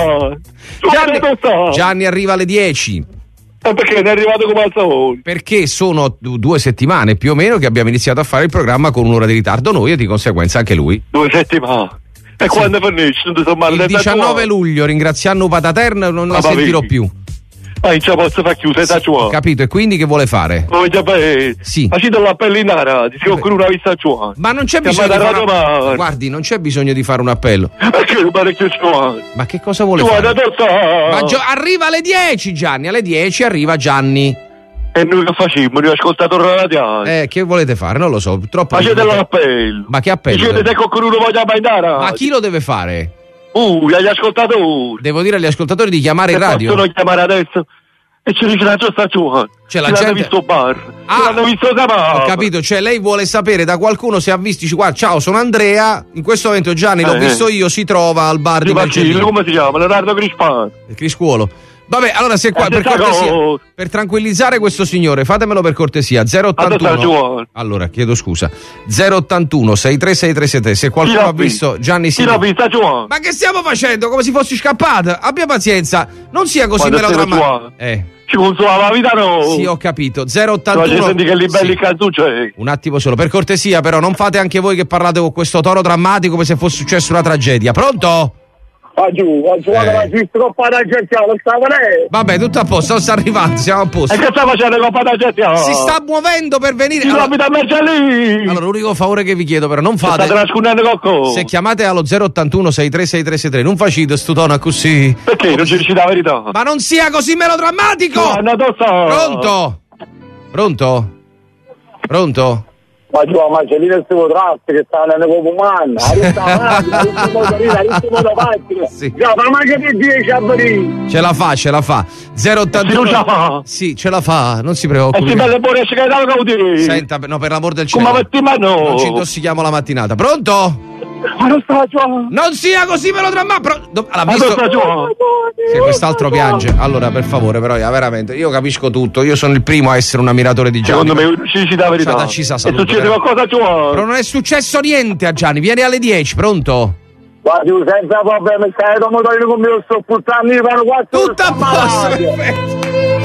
Gianni arriva alle 10. Perché ne è arrivato come al salone? Perché sono 2 settimane più o meno che abbiamo iniziato a fare il programma con un'ora di ritardo noi e di conseguenza anche lui. 2 settimane? E quando finisce? Il 19 luglio, ringraziando Pataterna, non la sentirò più. Ma non ce la posso fare chiusa, capito? E quindi che vuole fare? Sì. Facendo l'appello in ara, ti si con una vista ciò. Ma non c'è bisogno di fare guardi, non c'è bisogno di fare un appello. Perché non parecchio ciò? Ma che cosa vuole fare? Arriva alle 10, Gianni, alle 10 arriva Gianni. E noi che facciamo? Noi ascoltatori radio. Che volete fare? Non lo so, troppo. Facete l'appello. Ma che appello? Dicete se qualcuno voglia mandare. Ma chi lo deve fare? Agli ascoltatori. Devo dire agli ascoltatori di chiamare in radio. Possono chiamare adesso. E ci dice la giusta giù. C'è la gente. L'hanno visto bar. L'hanno visto Samar. Ho capito, cioè lei vuole sapere da qualcuno se ha visto. Dice, guarda, ciao, sono Andrea. In questo momento Gianni l'ho visto io, si trova al bar di Marcellino. Come si chiama? Leonardo Crispano. Criscuolo. Vabbè, allora se qua per cortesia, per tranquillizzare questo signore, fatemelo per cortesia. 081. Allora, chiedo scusa. 081 63637. Se qualcuno ha visto Gianni Silvio. Ma che stiamo facendo? Come se fossi scappata? Abbia pazienza, non sia così melodrammatico. Ci consolava la vita, no? Sì, ho capito. 081. Senti che libelli cantucce. Un attimo solo, per cortesia, però non fate anche voi che parlate con questo tono drammatico come se fosse successa una tragedia. Pronto? Vabbè, tutto a posto, sta arrivando, siamo a posto. E che sta facendo con Patagetta? Si sta muovendo per venire. Allora, l'unico favore che vi chiedo, però, non fate. State nascondendo cocco. Se chiamate allo 081 63637, non facete sto tono così. Perché non ci dici la verità? Ma non sia così melodrammatico! Pronto? Ma giù a Marcellino e Stavo Tratti che sta andando come umano, ce la fa 081. Sì, ce la fa, non si preoccupi. E si belle buone che senta, no, per l'amor del cielo, non ci intossichiamo la mattinata. Pronto? Ma non sta giù. Non sia così melodrammatico. L'ha visto? Se quest'altro piange, allora per favore, però veramente, io capisco tutto, io sono il primo a essere un ammiratore di Gianni. Secondo me ci dà verità. Succede qualcosa giù. Però non è successo niente a Gianni, vieni alle 10, pronto? Guardi, senza problemi, stai da motorino con me, sto puttando, io fanno 4 tutto a posto, perfetto.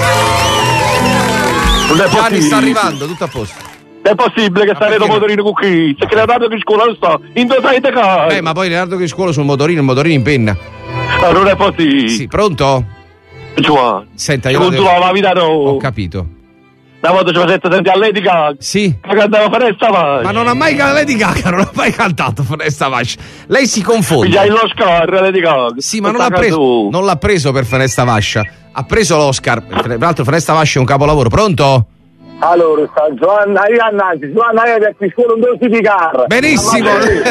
Gianni sta arrivando, tutto a posto. È possibile che stare da motorino con chi? Se Leonardo Criscuolo non sta, in due sai te ma poi Leonardo Criscuolo sul motorino, il motorino in penna. Allora non è possibile. Sì, pronto? Giovanni. Senta, io la vita no. Ho capito. Una volta ci facete sentire a Lady Gaga. Sì. Che cantava Foresta Vascia. Ma non ha mai Lady Gaga, non ha mai cantato Foresta Vascia. Lei si confonde. Gli hai l'Oscar, Lady Gaga. Sì, ma non l'ha preso per Foresta Vascia. Ha preso l'Oscar. Tra l'altro Foresta Vascia è un capolavoro. Pronto? Allora, sta Giovanna per qui scuola non si picare. Benissimo.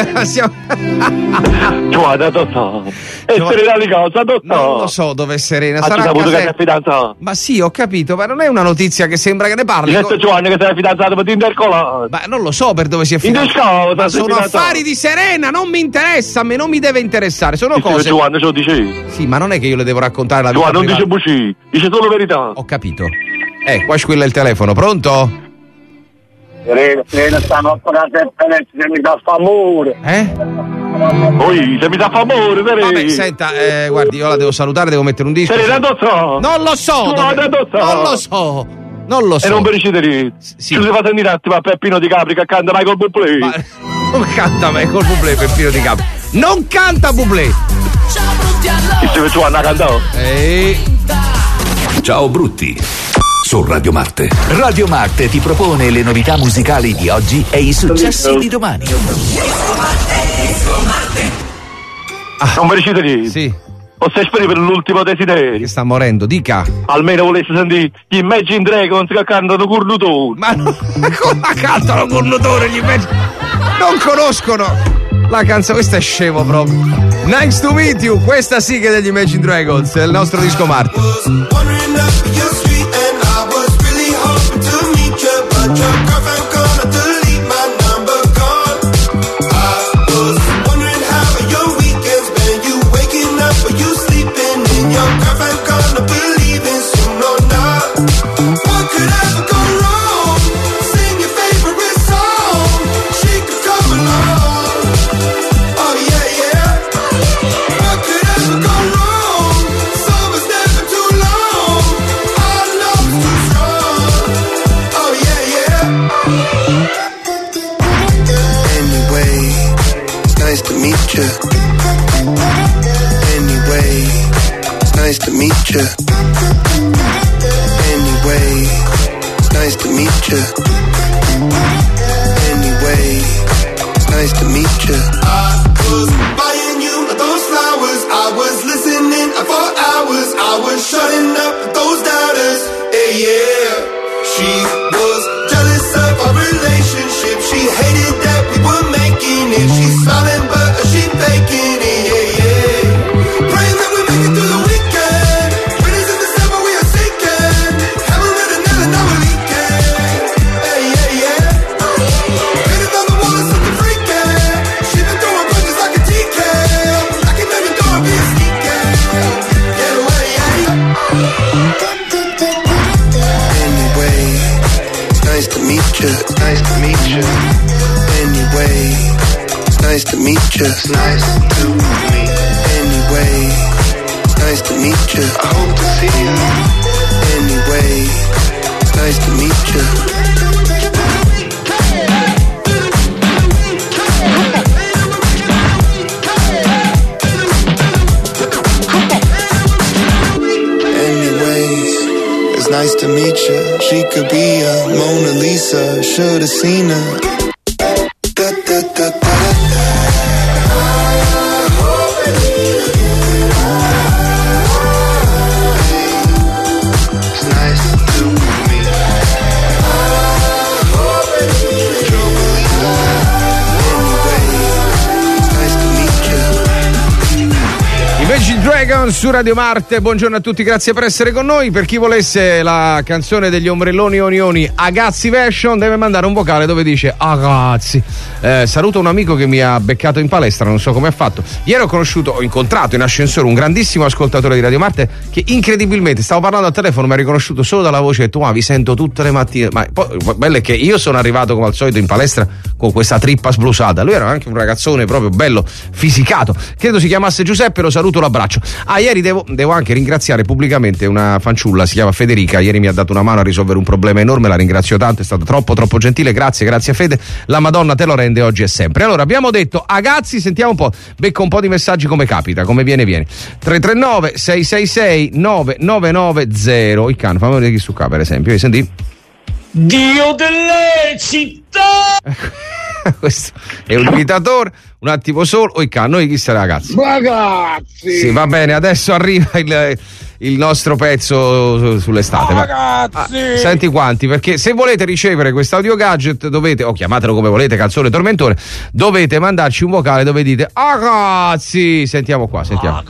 Giovanna, dottor. E Serena di casa, dottor. Non lo so dove è Serena. Sarà saputo che sei fidanzata. Ma sì, ho capito, ma non è una notizia che sembra che ne parli. Dice Giovanna che sei fidanzato per Tindercolare. Ma non lo so per dove si è fidanzato. Ma sono affari di Serena, non mi interessa, a me non mi deve interessare. Sono cose. Giovanna, ce lo dici? Sì, ma non è che io le devo raccontare la vita. Giovanna, non dice buci, dice solo verità. Ho capito. Qua squilla il telefono, pronto? Serena stanno a pagare se mi dà favore. Poi, se mi dà favore, Serena. Vabbè, senta, guardi, io la devo salutare, devo mettere un disco. Serena, non lo so. Non lo so. E non per lì. Sì. Ci si fa sentire un attimo a Peppino Di Capri che canta Michael Bublé. Ma non canta Michael Bublé, Peppino Di Capri. Non canta Bublé. Chi si vede a cantare? Ciao Brutti. Su Radio Marte. Radio Marte ti propone le novità musicali di oggi e i successi di domani. Non mi riuscite lì? Sì. Posso esprimere per l'ultimo desiderio? Che sta morendo, dica. Almeno volessi sentire gli Imagine Dragons che cantano Cornutori. Ma come cantano Cornutori gli Imagine? Non conoscono la canzone, questa è scemo proprio. Nice to meet you, questa sì che è degli Imagine Dragons, è il nostro disco Marte. Your girlfriend gonna delete my number, gone. I was wondering how your weekends been. You waking up or you sleeping in? Your girlfriend gonna believe in soon or not. What could ever go wrong? Sing your favorite song. She could come along. Oh yeah, yeah. What could ever go wrong? Summer's never too long. Our love's too strong. Oh yeah, yeah. Anyway, it's nice to meet you. you. Anyway, it's nice to meet you. Anyway, it's nice to meet you. I was buying you those flowers. I was listening for hours. I was shutting up those doubters. Hey, yeah. She was jealous of our relationship. She hated that we were making it. She's smiling, but she faking it. Yeah, yeah. Praying that we make it through the weekend. Winners in December, we are sinking. Haven't read another, now we're leaking. Hey, yeah, yeah. Painted on the wall is something freaking. She been throwing punches like a TK. I can never do it, be a sneaker. Get away, yeah. Nice to meet you. Nice to meet you. Anyway, it's nice to meet you. It's nice to meet. Anyway, it's nice to meet you. I hope to see you. Anyway, it's nice to meet you. It's nice to meet you. She could be a Mona Lisa. Should've seen her. Da, da, da, da, It's nice to meet you. Imagine Dragons su Radio Marte, buongiorno a tutti, grazie per essere con noi. Per chi volesse la canzone degli Ombrelloni Onioni Agazzi Version deve mandare un vocale dove dice Agazzi. Saluto un amico che mi ha beccato in palestra, non so come ha fatto. Ieri ho incontrato in ascensore un grandissimo ascoltatore di Radio Marte che incredibilmente, stavo parlando al telefono, mi ha riconosciuto solo dalla voce e detto vi sento tutte le mattine. Ma poi bello è che io sono arrivato come al solito in palestra con questa trippa sblusata, lui era anche un ragazzone proprio bello fisicato, credo si chiamasse Giuseppe, lo saluto, l'abbraccio. Ieri devo anche ringraziare pubblicamente una fanciulla, si chiama Federica, ieri mi ha dato una mano a risolvere un problema enorme, la ringrazio tanto, è stata troppo gentile, grazie Fede, la Madonna te lo rende oggi e sempre. Allora abbiamo detto Agazzi, sentiamo un po', becco un po' di messaggi come capita, come viene 339 666 9990. Il cane, fammi vedere chi su qua per esempio, senti? Dio delle città. Questo è un imitatore, un attimo solo. Noi chi sarà, ragazzi? Ragazzi! Sì, va bene, adesso arriva il nostro pezzo sull'estate. Ragazzi! Senti quanti, perché se volete ricevere questo audio gadget dovete, o chiamatelo come volete, canzone tormentone, dovete mandarci un vocale dove dite ragazzi. Sentiamo qua,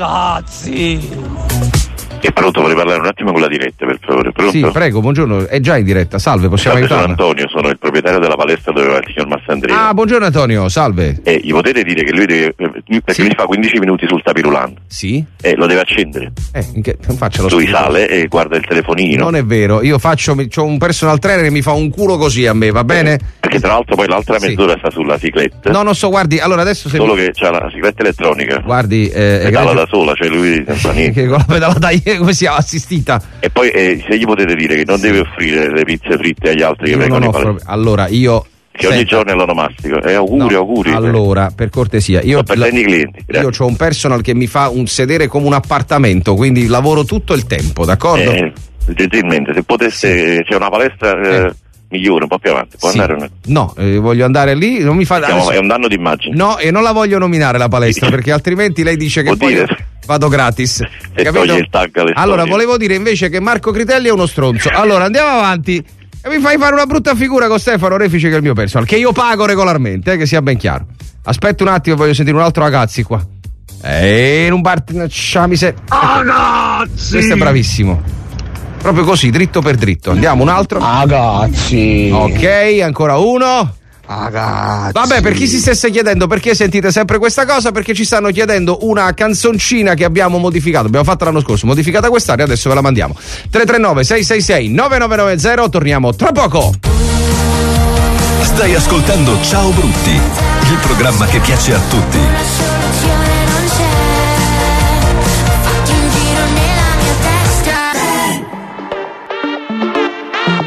Ragazzi! È pronto, vorrei parlare un attimo con la diretta, per favore. Pronto? Sì, prego, buongiorno, è già in diretta, salve, possiamo aiutarla? Sono Antonio, sono il proprietario della palestra dove va il signor Massandrino. Ah, buongiorno Antonio, salve. Gli potete dire che lui deve, perché lui fa 15 minuti sul tapirulano. Sì? Lo deve accendere. Non faccia lo lui sale e guarda il telefonino. Non è vero, io c'ho un personal trainer che mi fa un culo così a me, va bene? Perché tra l'altro poi l'altra mezz'ora sta sulla cicletta. No, non so, guardi, allora adesso solo che c'ha la cicletta elettronica. Guardi, pedala da sola, cioè lui non fa niente. Che con la pedalata come si chiama, assistita. E poi se gli potete dire che non deve offrire le pizze fritte agli altri che vengono in palestra. Allora io che ogni giorno è l'onomastico. Auguri. Allora, per cortesia, io ho un personal che mi fa un sedere come un appartamento, quindi lavoro tutto il tempo, d'accordo? Gentilmente, se potesse, c'è una palestra migliore, un po' più avanti, può andare? No, voglio andare lì, non mi fa. È un danno d'immagine. No, e non la voglio nominare la palestra, perché altrimenti lei dice che poi vado gratis. E toglie il tag alle allora, volevo dire invece che Marco Critelli è uno stronzo. Allora, andiamo avanti. E mi fai fare una brutta figura con Stefano Refice, che è il mio personal, che io pago regolarmente, che sia ben chiaro. Aspetta un attimo, voglio sentire un altro ragazzi qua. In un bar. Ragazzi! Questo è bravissimo. Proprio così, dritto per dritto. Andiamo, un altro. Ragazzi! Ok, ancora uno. Ragazzi! Vabbè, per chi si stesse chiedendo perché sentite sempre questa cosa, perché ci stanno chiedendo una canzoncina che abbiamo modificato, abbiamo fatto l'anno scorso, modificata quest'anno, adesso ve la mandiamo. 339 666 9990, torniamo tra poco. Stai ascoltando Ciao Brutti, il programma che piace a tutti.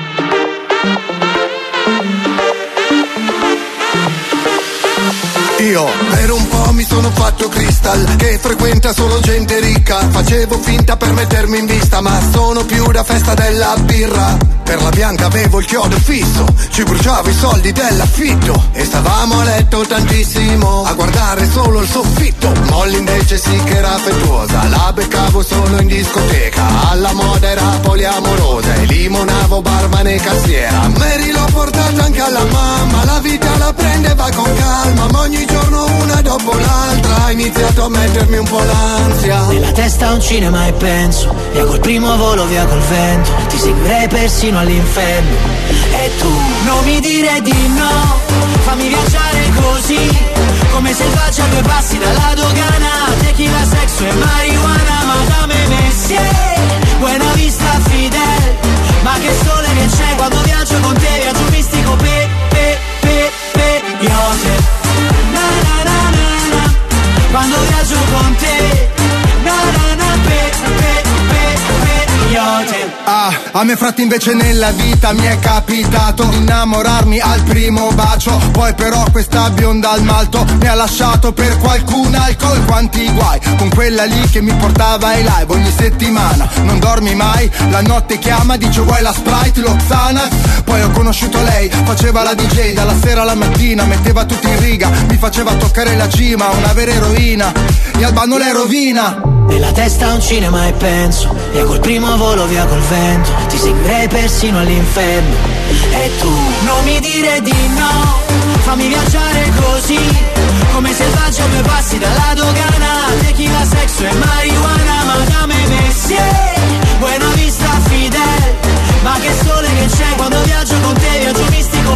Io io per un po' mi sono fatto crystal, che frequenta solo gente ricca. Facevo finta per mettermi in vista, ma sono più da festa della birra. Per la bianca avevo il chiodo fisso, ci bruciavo i soldi dell'affitto e stavamo a letto tantissimo a guardare solo il soffitto. Molly invece sì che era affettuosa, la beccavo solo in discoteca, alla moda era poliamorosa e limonavo barman e cassiera. Mary l'ho portata anche alla mamma, la vita la prendeva con calma, ma ogni giorno una dopo l'altra ha iniziato a mettermi un po' l'ansia. Nella testa un cinema e penso, via col primo volo, via col vento, ti seguirei persino all'inferno. E tu non mi dire di no, fammi viaggiare così, come selvaggia a due passi dalla dogana. Tequila, sexo e marijuana, Madame Messier, Buena Vista Fidel. Ma che sole che c'è quando viaggio con te, viaggio mistico iote. Na na na na na, quando viaggio con te, na na na iote. A me fratti invece nella vita mi è capitato di innamorarmi al primo bacio, poi però questa bionda al malto mi ha lasciato per qualcun alcol. Quanti guai con quella lì che mi portava ai live ogni settimana. Non dormi mai, la notte chiama, dice vuoi la Sprite, lo Xanax. Poi ho conosciuto lei, faceva la DJ dalla sera alla mattina, metteva tutti in riga, mi faceva toccare la cima, una vera eroina, e Albano le rovina. Nella testa un cinema e penso, via col primo volo, via col vento, ti seguirei persino all'inferno. E tu non mi dire di no, fammi viaggiare così, come selvaggia a due passi dalla dogana. Tequila, sexo e marijuana, Madame Messier, Buena Vista Fidel. Ma che sole che c'è quando viaggio con te, viaggio mistico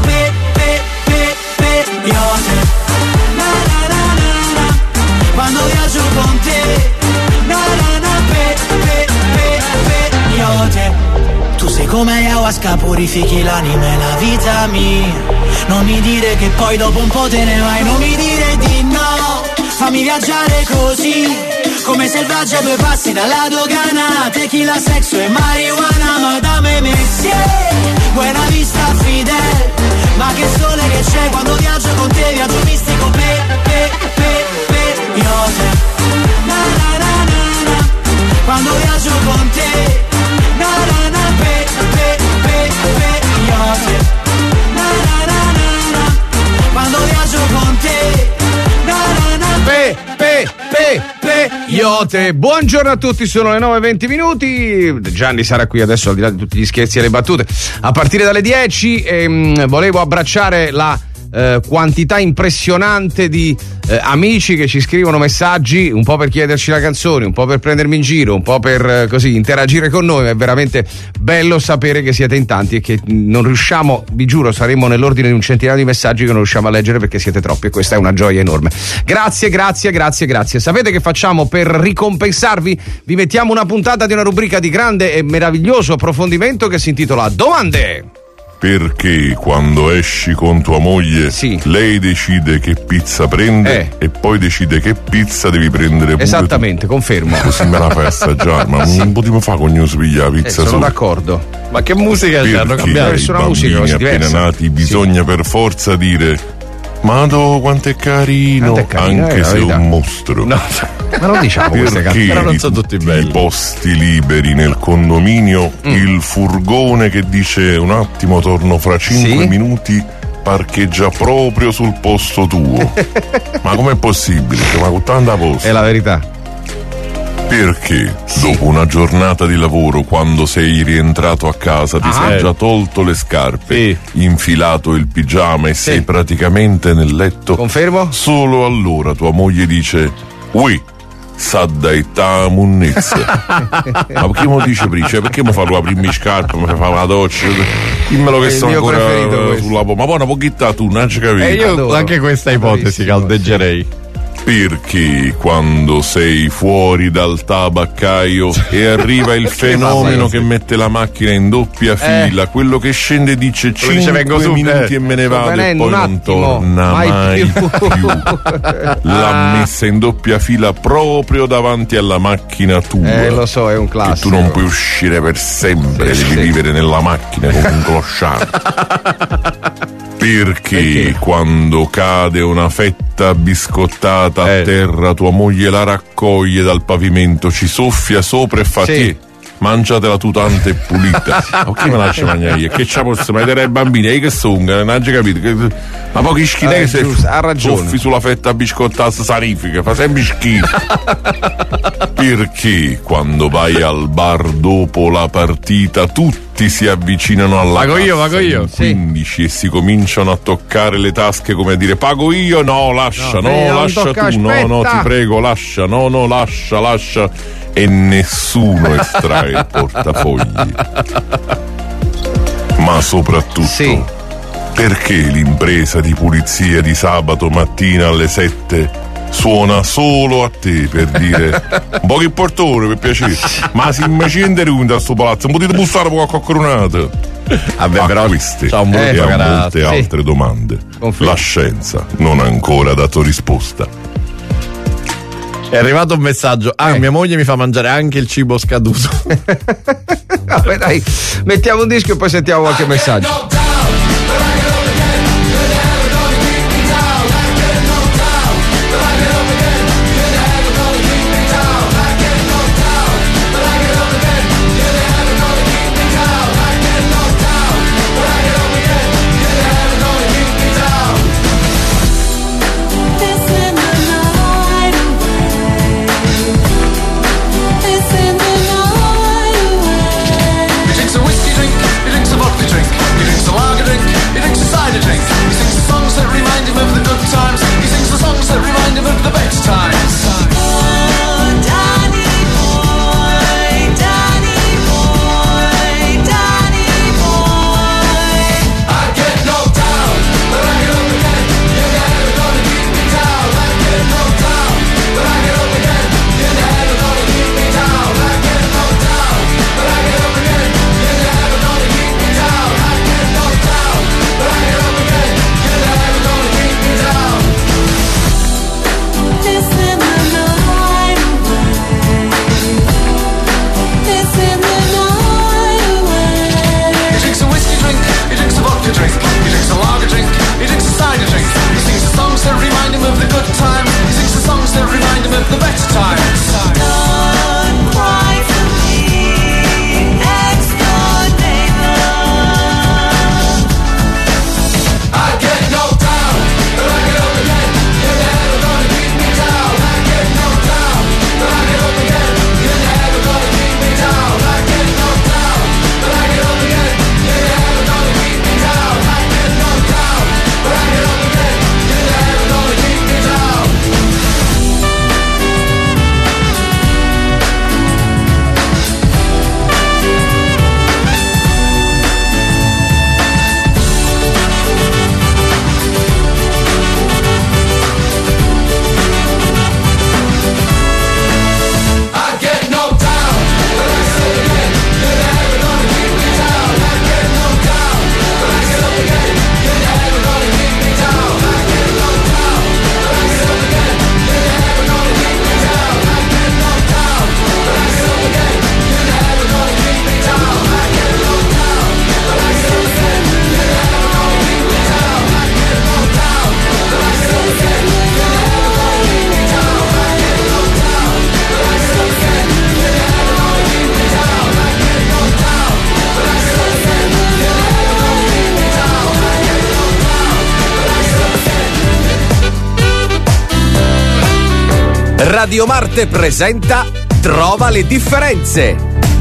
iote. Na na na na na, quando viaggio con te, na na na iote. Tu sei come ayahuasca, purifichi l'anima e la vita mia. Non mi dire che poi dopo un po' te ne vai, non mi dire di no, fammi viaggiare così, come selvaggia a due passi dalla dogana. Tequila, sexo e marijuana, Madame Messier, Buena Vista Fidel. Ma che sole che c'è quando viaggio con te, viaggio mistico iote. Na na na na na, quando viaggio con te, na na na iote. Na na na na, quando viaggio con te, na na na iote. Buongiorno a tutti, sono le 9:20 minuti. Gianni sarà qui adesso, al di là di tutti gli scherzi e le battute, a partire dalle 10. Volevo abbracciare la quantità impressionante di amici che ci scrivono messaggi, un po' per chiederci la canzone, un po' per prendermi in giro, un po' per così interagire con noi. È veramente bello sapere che siete in tanti e che non riusciamo, vi giuro, saremmo nell'ordine di un centinaio di messaggi che non riusciamo a leggere perché siete troppi, e questa è una gioia enorme. Grazie. Sapete che facciamo per ricompensarvi? Vi mettiamo una puntata di una rubrica di grande e meraviglioso approfondimento che si intitola Domande. Perché quando esci con tua moglie, lei decide che pizza prende e poi decide che pizza devi prendere pure esattamente, tu. Confermo. Così me la fai assaggiare, ma non potremmo fare con News piglia la pizza sono d'accordo. Ma che musica ci hanno cambiato? Nessuna musica così appena nati bisogna per forza dire Mado quanto è carino, anche se è un mostro. No, ma non diciamo queste cose, però non sono tutti belli. I posti liberi nel condominio, il furgone che dice un attimo torno fra 5 minuti parcheggia proprio sul posto tuo. Ma com'è possibile? Ma con tanta posta. È la verità. Perché dopo una giornata di lavoro, quando sei rientrato a casa, ti sei già tolto le scarpe, infilato il pigiama e sei praticamente nel letto? Confermo? Solo allora tua moglie dice sa dai ta munnezza. Ma perché mi dice prima? Cioè, perché mi fa la prima scarpa, mi fa la doccia? Dimmelo che sono ancora sulla ma poi una pochetta tu, non ci capisci. E io anche questa ipotesi caldeggerei. Perché quando sei fuori dal tabaccaio e arriva il fenomeno che mette la macchina in doppia fila, quello che scende dice 5 minuti e me ne vado e poi non torna mai più. L'ha messa in doppia fila proprio davanti alla macchina tua. Lo so, è un classico. Che tu non puoi uscire per sempre, devi vivere nella macchina come un clochard. Perché quando cade una fetta biscottata a terra, tua moglie la raccoglie dal pavimento, ci soffia sopra e fa sì. Mangiatela tu tanta e pulita. Ok, me lascia mangiare io. Che c'ha posso mettere ai bambini? Che sono? Non hai capito? Ma pochi schifo se soffi sulla fetta biscottata sanifica, fa sempre schifo. Perché quando vai al bar dopo la partita tutti si avvicinano alla cassa pago io. 15 e si cominciano a toccare le tasche come a dire pago io, no lascia tu, aspetta. No ti prego lascia, no lascia e nessuno estrae il portafogli. Ma soprattutto perché l'impresa di pulizia di sabato mattina alle 7 suona solo a te per dire un po' che portone per piacere, ma si immagina da sto palazzo, non potete bussare per qualche coronata. Vabbè, però queste e a molte altre domande la scienza non ha ancora dato risposta. È arrivato un messaggio. Mia moglie mi fa mangiare anche il cibo scaduto. Vabbè, dai, mettiamo un disco e poi sentiamo qualche messaggio. Radio Marte presenta Trova le differenze.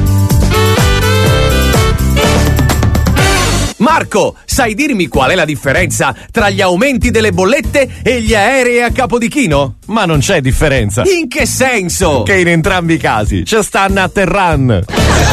Marco, sai dirmi qual è la differenza tra gli aumenti delle bollette e gli aerei a Capodichino? Ma non c'è differenza. In che senso? Che in entrambi i casi ci stanno a Terran.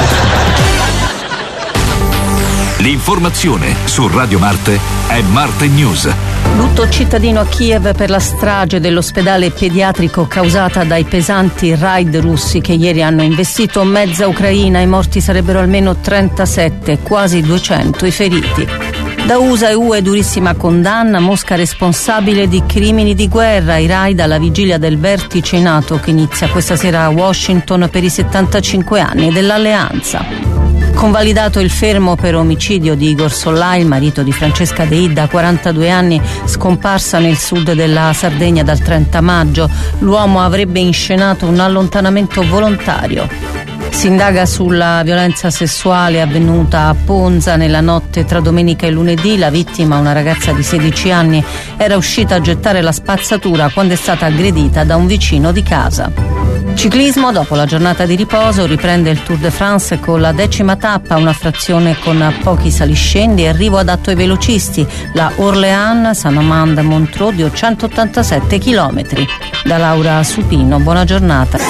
L'informazione su Radio Marte è Marte News. Lutto cittadino a Kiev per la strage dell'ospedale pediatrico causata dai pesanti raid russi che ieri hanno investito mezza Ucraina. I morti sarebbero almeno 37, quasi 200 i feriti. Da USA e UE durissima condanna, Mosca responsabile di crimini di guerra, i raid alla vigilia del vertice NATO che inizia questa sera a Washington per i 75 anni dell'alleanza. Convalidato il fermo per omicidio di Igor Sollai, il marito di Francesca De Idda, 42 anni, scomparsa nel sud della Sardegna dal 30 maggio. L'uomo avrebbe inscenato un allontanamento volontario. Si indaga sulla violenza sessuale avvenuta a Ponza nella notte tra domenica e lunedì. La vittima, una ragazza di 16 anni, era uscita a gettare la spazzatura quando è stata aggredita da un vicino di casa. Ciclismo, dopo la giornata di riposo riprende il Tour de France con la 10ª tappa, una frazione con pochi saliscendi e arrivo adatto ai velocisti, la Orléans-Saint-Amand-Montreux di 187 km. Da Laura Supino, buona giornata.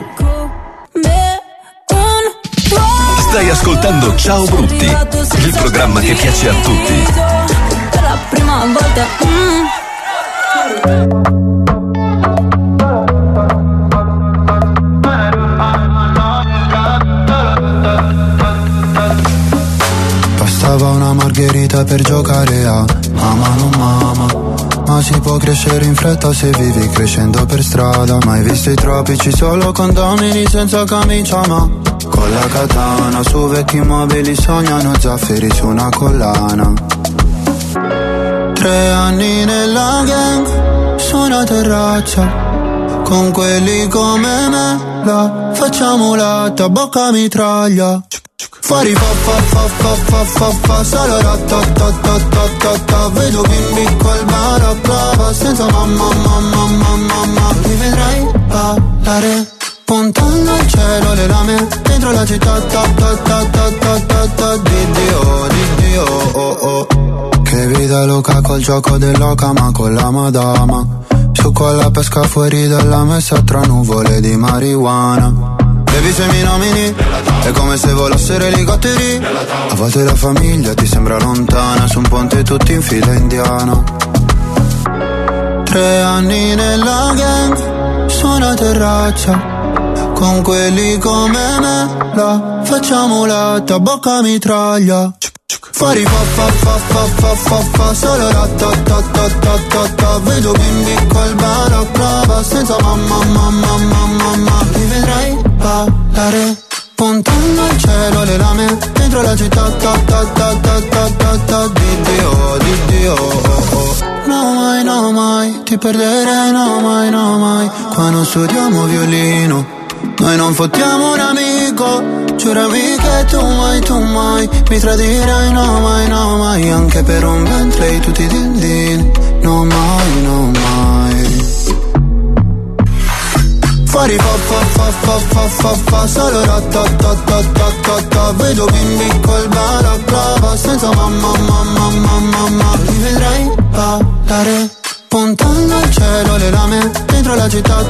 Stai ascoltando Ciao Brutti, il programma che piace a tutti. Per la prima volta. Bastava una margherita per giocare a mamma non mamma. Ma si può crescere in fretta se vivi crescendo per strada. Mai visto i tropici solo condomini senza camicia, ma con la katana su vecchi mobili sognano zaffiri su una collana. 3 anni nella gang su una terrazza con quelli come me, la facciamo latta, bocca mitraglia. Fuori fa solo ratatatatatata. Vedo bimbi col balaclava senza mamma. Mi vedrai ballare puntando al cielo le lame dentro la città. Dio, oh. Che vita loca col gioco dell'oca ma con la madama. Su con la pesca fuori dalla messa tra nuvole di marijuana. Baby se mi nomini è come se volassero elicotteri. A volte la famiglia ti sembra lontana, su un ponte tutti in fila indiana. 3 anni nella gang su una terrazza con quelli come me, la facciamo latta, bocca mitraglia. Fuori fa solo ratatatatatata. Vedo bimbi col balaclava senza mamma. Mi vedrai ballare puntando al cielo le lame dentro la città. Dio, oh. No mai, ti perderei, no mai. Qua non studiamo violino, noi non fottiamo un amico. Giurami che tu mai mi tradirai, no mai. Anche per un Bentley tutti din. No mai. Fuori fa solo ratatatatatata. Vedo bimbi col balaclava senza mamma. Mi vedrai ballare puntando al cielo le lame dentro la città.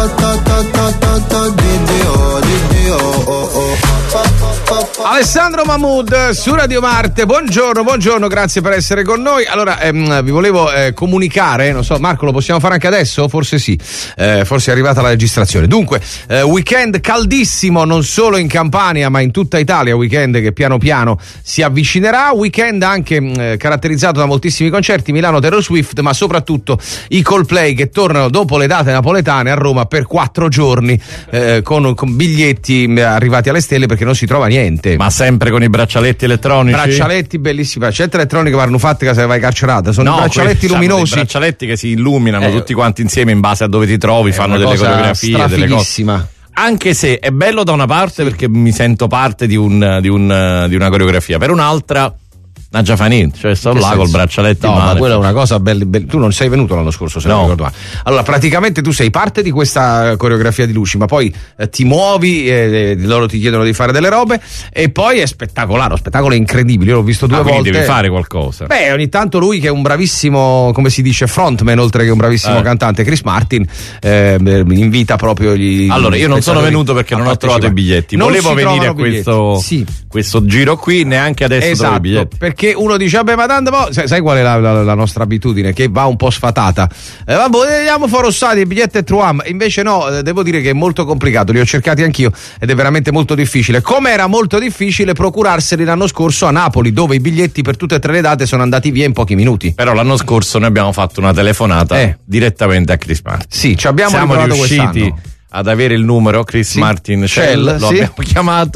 Dio, oh. Alessandro Mahmood su Radio Marte, buongiorno, grazie per essere con noi. Allora, vi volevo comunicare, non so, Marco, lo possiamo fare anche adesso? Forse sì, forse è arrivata la registrazione. Dunque, weekend caldissimo non solo in Campania ma in tutta Italia, weekend che piano piano si avvicinerà, weekend anche caratterizzato da moltissimi concerti, Milano Taylor Swift, ma soprattutto i Coldplay che tornano dopo le date napoletane a Roma per 4 giorni con biglietti arrivati alle stelle perché non si trova niente. Ma sempre con i braccialetti elettronici? Braccialetti bellissimi, braccialetti elettronici che vanno fatti che se vai carcerata. Sono i braccialetti luminosi. Braccialetti che si illuminano tutti quanti insieme in base a dove ti trovi, fanno delle coreografie, delle cose. Anche se è bello da una parte perché mi sento parte di una coreografia, per un'altra ha già finito, cioè sto là col braccialetto in mano. Ma quella è una cosa bella. Tu non sei venuto l'anno scorso, se non ricordo male. Allora, praticamente tu sei parte di questa coreografia di luci, ma poi ti muovi, loro ti chiedono di fare delle robe e poi è spettacolare, spettacolo incredibile. Io l'ho visto 2 volte. Devi fare qualcosa. Beh, ogni tanto lui, che è un bravissimo, come si dice, frontman, oltre che un bravissimo cantante, Chris Martin, invita proprio gli. Allora, io non sono venuto perché non ho trovato i biglietti. Volevo venire a questo giro qui, neanche adesso trovo i biglietti. Perché uno dice vabbè, ma tanto sai qual è la nostra abitudine, che va un po' sfatata, vabbè, vediamo Forossati, i biglietti e Truam. Invece no, devo dire che è molto complicato, li ho cercati anch'io ed è veramente molto difficile, come era molto difficile procurarseli l'anno scorso a Napoli, dove i biglietti per tutte e 3 le date sono andati via in pochi minuti. Però l'anno scorso noi abbiamo fatto una telefonata direttamente a Chris Martin. Sì, ci abbiamo riusciti ad avere il numero Chris Martin Shell, lo abbiamo chiamato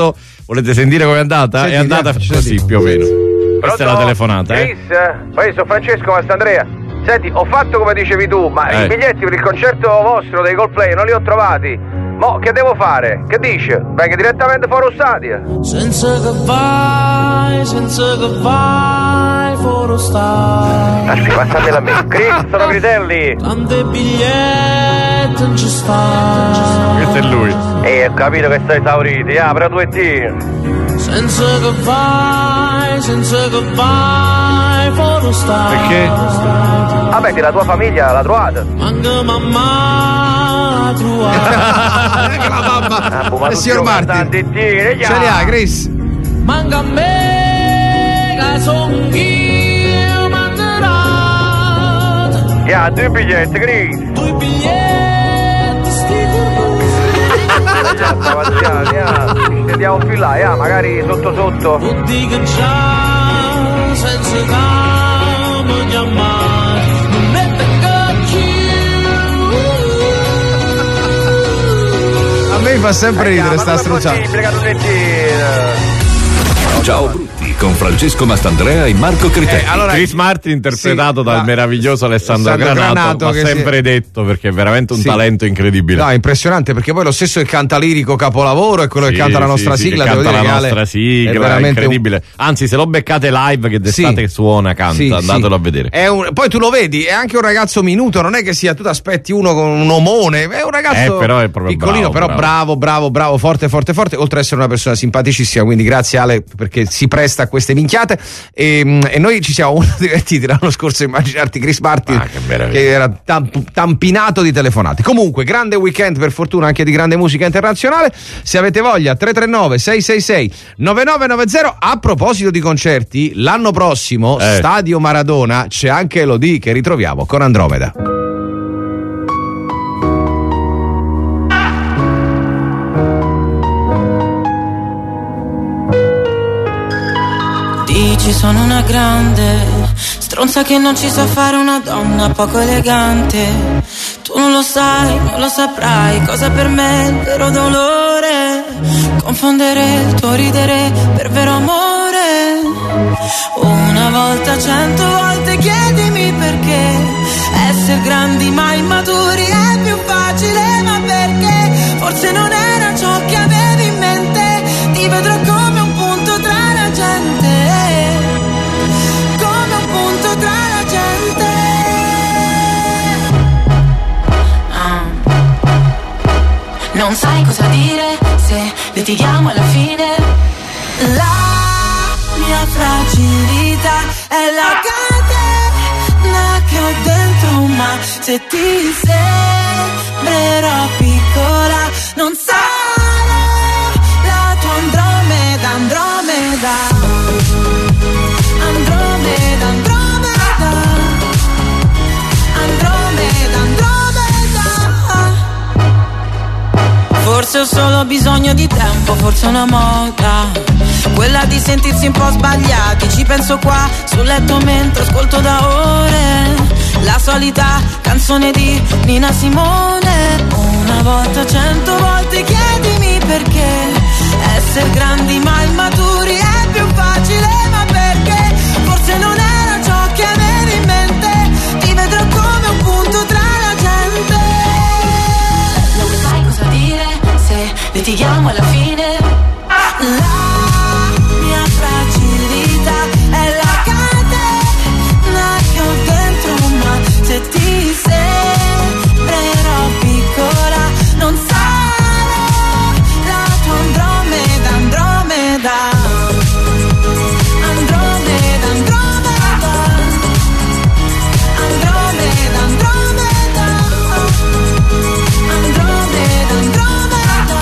Volete sentire com'è andata? Senti, è andata così più o meno. Questa è la telefonata, Chris? Poi sono Francesco Mastandrea. Senti, ho fatto come dicevi tu, ma i biglietti per il concerto vostro dei Coldplay non li ho trovati. Mo' che devo fare? Che dici? Venga direttamente fuori Stadia. Senza che vai fuori Stadia. Ah sì, passatela a me. Chris, sono Gritelli. Tante biglietti non ci sta. Questo è lui. Ho capito che stai esauriti, apri due T. Senza che vai fuori Stadia. Perché? Vabbè, che la tua famiglia l'ha trovata. Manca mamma trovata. La mamma. Signor Martin. Ce li ha, Chris. Manca a me che son io mandato. Yeah, 2 biglietti, Chris. 2 biglietti, sti Ci andiamo più là, magari sotto. Non dico già, senza calma chiamare. Non mette A me fa sempre ridere sta strociata. Ciao Brutti con Francesco Mastandrea e Marco Critelli. Allora, Chris Martin interpretato dal meraviglioso Alessandro Granato, va sempre detto, perché è veramente un talento incredibile. No, impressionante, perché poi lo stesso che canta Lirico Capolavoro è quello che canta la nostra sigla. Che canta la nostra sigla, è veramente incredibile. Anzi, se lo beccate live che d'estate suona, canta, andatelo a vedere. Poi tu lo vedi, è anche un ragazzo minuto, non è che sia tu ti aspetti uno con un omone, è un ragazzo però è proprio piccolino, bravo, forte, oltre ad essere una persona simpaticissima, quindi grazie Ale perché si presta a queste minchiate e noi ci siamo molto divertiti l'anno scorso a immaginarti Chris Martin che era tampinato di telefonate. Comunque grande weekend, per fortuna anche di grande musica internazionale. Se avete voglia 339 666 9990. A proposito di concerti, l'anno prossimo Stadio Maradona c'è anche Elodie che ritroviamo con Andromeda. Dici sono una grande stronza che non ci sa fare una donna poco elegante. Tu non lo sai, non lo saprai cosa per me è il vero dolore. Confondere il tuo ridere per vero amore. Una volta, 100 volte chiedimi perché essere grandi ma immaturi è più facile. Ma perché? Forse non era ciò che avevi in mente. Ti vedrò come un punto tra la gente. Non sai cosa dire se litighiamo alla fine. La mia fragilità è la catena che ho dentro, ma se ti sembrerò piccola non sarò la tua Andromeda, Andromeda. Andromeda, Andromeda. Andromeda, Andromeda. Forse ho solo bisogno di tempo, forse una moda, quella di sentirsi un po' sbagliati. Ci penso qua sul letto mentre ascolto da ore la solita canzone di Nina Simone. Una volta, 100 volte chiedimi perché essere grandi ma immaturi è più facile. Ma perché? Forse non era ciò che avevi in mente. Ti vedrò come un punto tra la gente. Non sai cosa dire se litighiamo alla fine. La mia fragilità è la catena che ho dentro, ma se ti sembrerò piccola non sarò la tua Andromeda, Andromeda. Andromeda, Andromeda. Andromeda, Andromeda. Andromeda, Andromeda.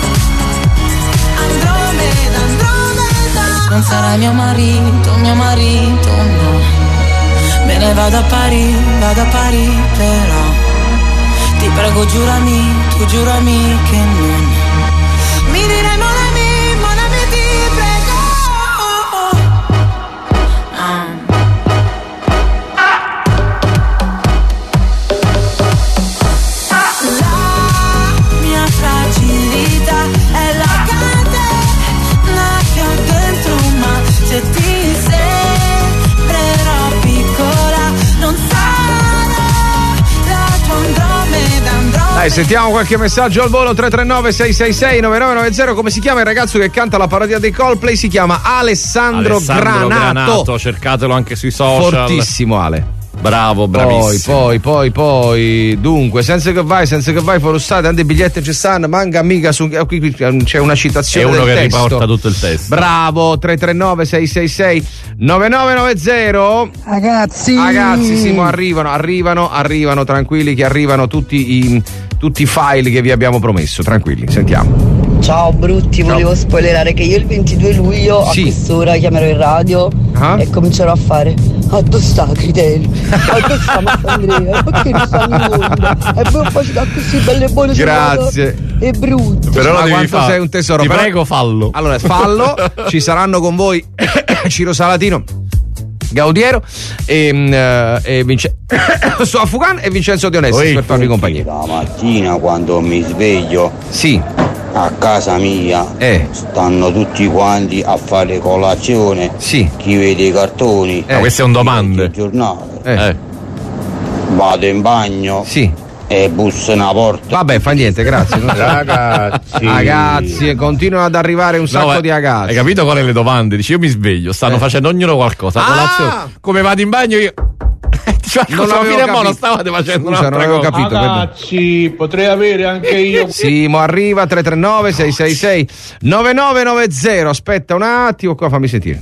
Andromeda, Andromeda. Non sarai mio marito, no. Me ne vado a Parigi, però ti prego giurami, tu giurami che non mi direi mon ami, ti prego. La mia fragilità è la catena Vai, sentiamo qualche messaggio al volo. 339-666-9990. Come si chiama il ragazzo che canta la parodia dei Coldplay? Si chiama Alessandro Granato. Cercatelo anche sui social. Fortissimo Ale. Bravo, bravissimo. Poi, dunque, senza che vai, forustate, tanti biglietti ci stanno, manca mica su. Qui c'è una citazione. È uno del che testo. riporta tutto il testo. Bravo, 339-666-9990. Ragazzi, sì, ma arrivano, tranquilli, che arrivano tutti i file che vi abbiamo promesso. Tranquilli, sentiamo. Ciao brutti, volevo spoilerare che io il 22 luglio a quest'ora chiamerò in radio e comincerò a fare dove sta Critelli? Dove sta Mattandrea? Perché non sta in onda? E poi faccio così belle e buone. Grazie. E brutto. Però ma quanto sei un tesoro. Ti prego, fallo. Allora, fallo. Ci saranno con voi Ciro Salatino, Gaudiero e Sto Afghan e Vincenzo Dionessi per farvi compagnia. La mattina quando mi sveglio a casa mia stanno tutti quanti a fare colazione, chi vede i cartoni, queste sono domande, il giornale, vado in bagno e busso una porta. Vabbè, fa niente, grazie. Ragazzi, continuano ad arrivare un sacco di ragazzi. Hai capito qual è le domande? Dici, io mi sveglio, stanno facendo ognuno qualcosa, colazione. Come vado in bagno io non stavate facendo. Scusa, non avevo capito. Ragazzi, potrei avere anche io. Sì, mo arriva 339-666-9990. Aspetta un attimo, qua fammi sentire.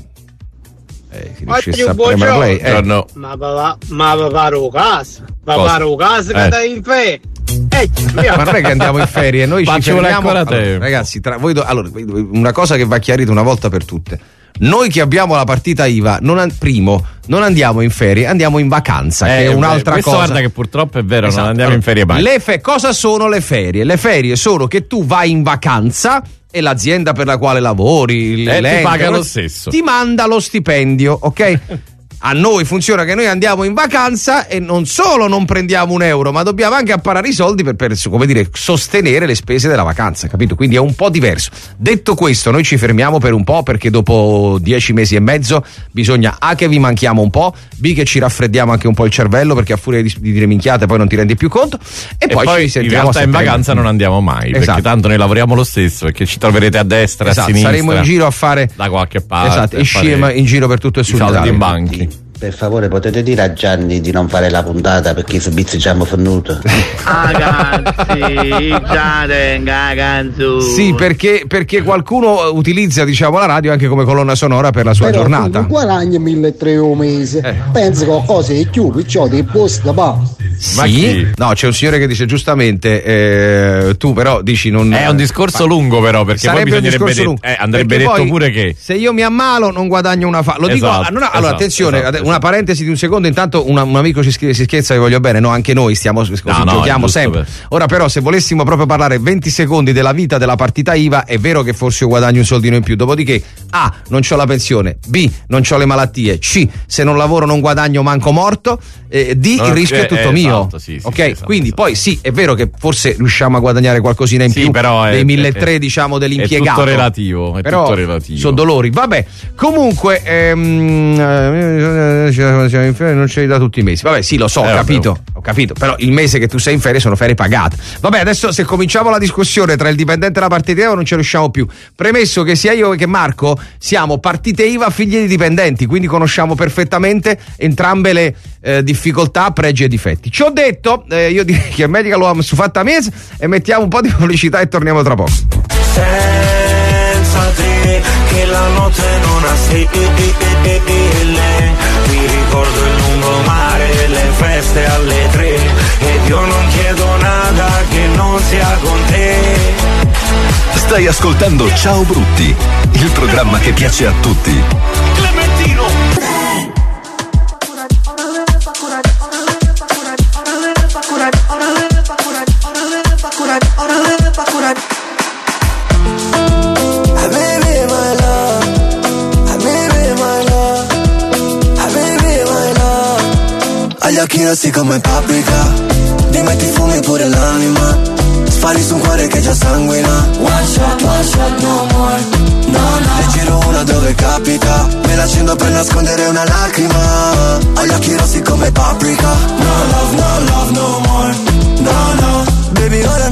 Buongiorno. Ma paro casa che dai in ferie. Ma non è che andiamo in ferie, noi ci fermiamo. Ragazzi, allora, una cosa che va chiarita una volta per tutte. Noi che abbiamo la partita IVA, non andiamo in ferie, andiamo in vacanza, che è un'altra cosa. Guarda che purtroppo è vero, non andiamo in ferie mai. Cosa sono le ferie? Le ferie sono che tu vai in vacanza e l'azienda per la quale lavori ti paga lo stesso, ti manda lo stipendio, ok? A noi funziona che noi andiamo in vacanza e non solo non prendiamo un euro, ma dobbiamo anche apparare i soldi per come dire, sostenere le spese della vacanza, capito? Quindi è un po' diverso. Detto questo, noi ci fermiamo per un po', perché dopo 10 mesi e mezzo bisogna A che vi manchiamo un po', B che ci raffreddiamo anche un po' il cervello, perché a furia di dire minchiate poi non ti rendi più conto, e poi ci sentiamo. In realtà in vacanza non andiamo mai, perché tanto noi lavoriamo lo stesso, perché ci troverete a destra, a sinistra. Saremo in giro a fare da qualche parte. E scema in giro per tutto il sud Italia. In banchi. Per favore, potete dire a Gianni di non fare la puntata perché i servizi ci hanno fornuto. Sì, perché qualcuno utilizza, diciamo, la radio anche come colonna sonora per la sua giornata. Tu guadagni 1.300 al mese. Pensi che cose è più, perciò dei posti da Sì? No, c'è un signore che dice giustamente, tu però dici non. È un discorso lungo, però, perché poi bisognerebbe andrebbe detto pure che se io mi ammalo non guadagno una lo dico. Allora, attenzione. Una parentesi di un secondo, intanto un amico ci scrive, si scherza, vi voglio bene, no, anche noi giochiamo sempre. Ora però, se volessimo proprio parlare 20 secondi della vita della partita IVA, è vero che forse io guadagno un soldino in più, dopodiché A, non c'ho la pensione, B, non c'ho le malattie, C, se non lavoro non guadagno manco morto, D, il rischio è tutto mio. Ok? Quindi poi sì, è vero che forse riusciamo a guadagnare qualcosina in più dei 1.300, diciamo, dell'impiegato. È tutto relativo, sono dolori. Vabbè, comunque non ce li da tutti i mesi. Vabbè, sì, lo so, ho capito. Però il mese che tu sei in ferie sono ferie pagate. Vabbè, adesso se cominciamo la discussione tra il dipendente e la partita IVA non ci riusciamo più. Premesso che sia io che Marco siamo partite IVA figli di dipendenti, quindi conosciamo perfettamente entrambe le difficoltà, pregi e difetti. Ci ho detto, io direi che Medical Home su fatta mese, e mettiamo un po' di pubblicità e torniamo tra poco. Senza te che la notte non ha stelle, mi ricordo il lungomare, le feste alle 3, ed io non chiedo nada che non sia con te. Stai ascoltando Ciao Brutti, il programma che piace a tutti. Clementino. Agli occhi rossi come paprika, ti metti fumi pure l'anima, spari su un cuore che già sanguina. One shot, no more, no. Ne giro una dove capita, me l'accendo per nascondere una lacrima. Agli occhi rossi come paprika, no love, no more, no. Baby ora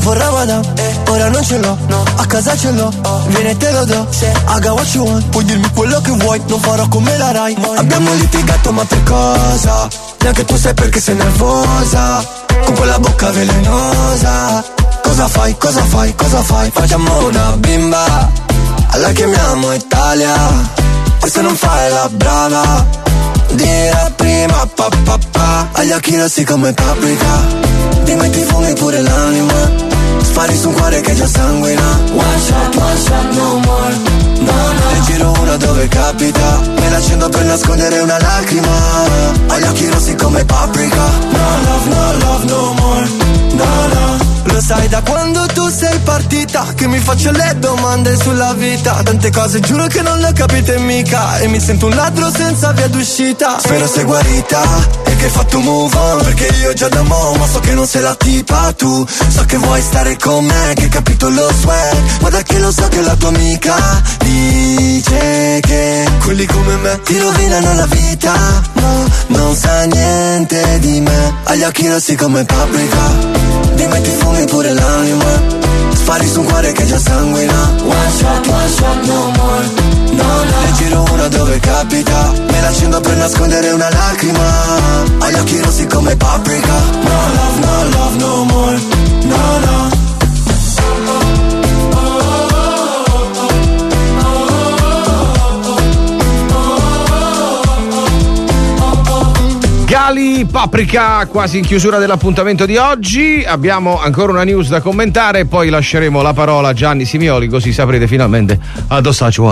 vorrei vada, ora non ce l'ho, a casa ce l'ho, vieni e te lo do, I got what you want, puoi dirmi quello che vuoi, non farò come la Rai. Abbiamo litigato ma per cosa? Neanche tu sai perché sei nervosa, con quella bocca velenosa. Cosa fai, cosa fai, cosa fai? Facciamo una bimba, la chiamiamo Italia, e se non fai la brava, dirà prima papà, agli occhi rossi come paprika, dimmi ti fumi pure l'anima, spari su un cuore che già sanguina. One shot, no more, no, no. Ne giro una dove capita, me l'accendo per nascondere una lacrima, agli occhi rossi come paprika. No love, no more, no, no. Lo sai da quando tu sei partita, che mi faccio le domande sulla vita, tante cose giuro che non le ho capite mica, e mi sento un ladro senza via d'uscita. Spero sei guarita e che hai fatto move on, perché io già da mo', ma so che non sei la tipa tu, so che vuoi stare con me, che hai capito lo swag, guarda che lo so che la tua amica dice che quelli come me ti rovinano la vita, ma non sa niente di me, agli occhi rossi come paprika, dimmi ti fumi pure l'anima, spari su un cuore che già sanguina. One shot, no more, no, no. Ne giro una dove capita, me l'accendo per nascondere una lacrima, agli occhi rossi come paprika. No love, no more, no, no. Gali Paprika, quasi in chiusura dell'appuntamento di oggi. Abbiamo ancora una news da commentare, poi lasceremo la parola a Gianni Simioli, così saprete finalmente addossaccio.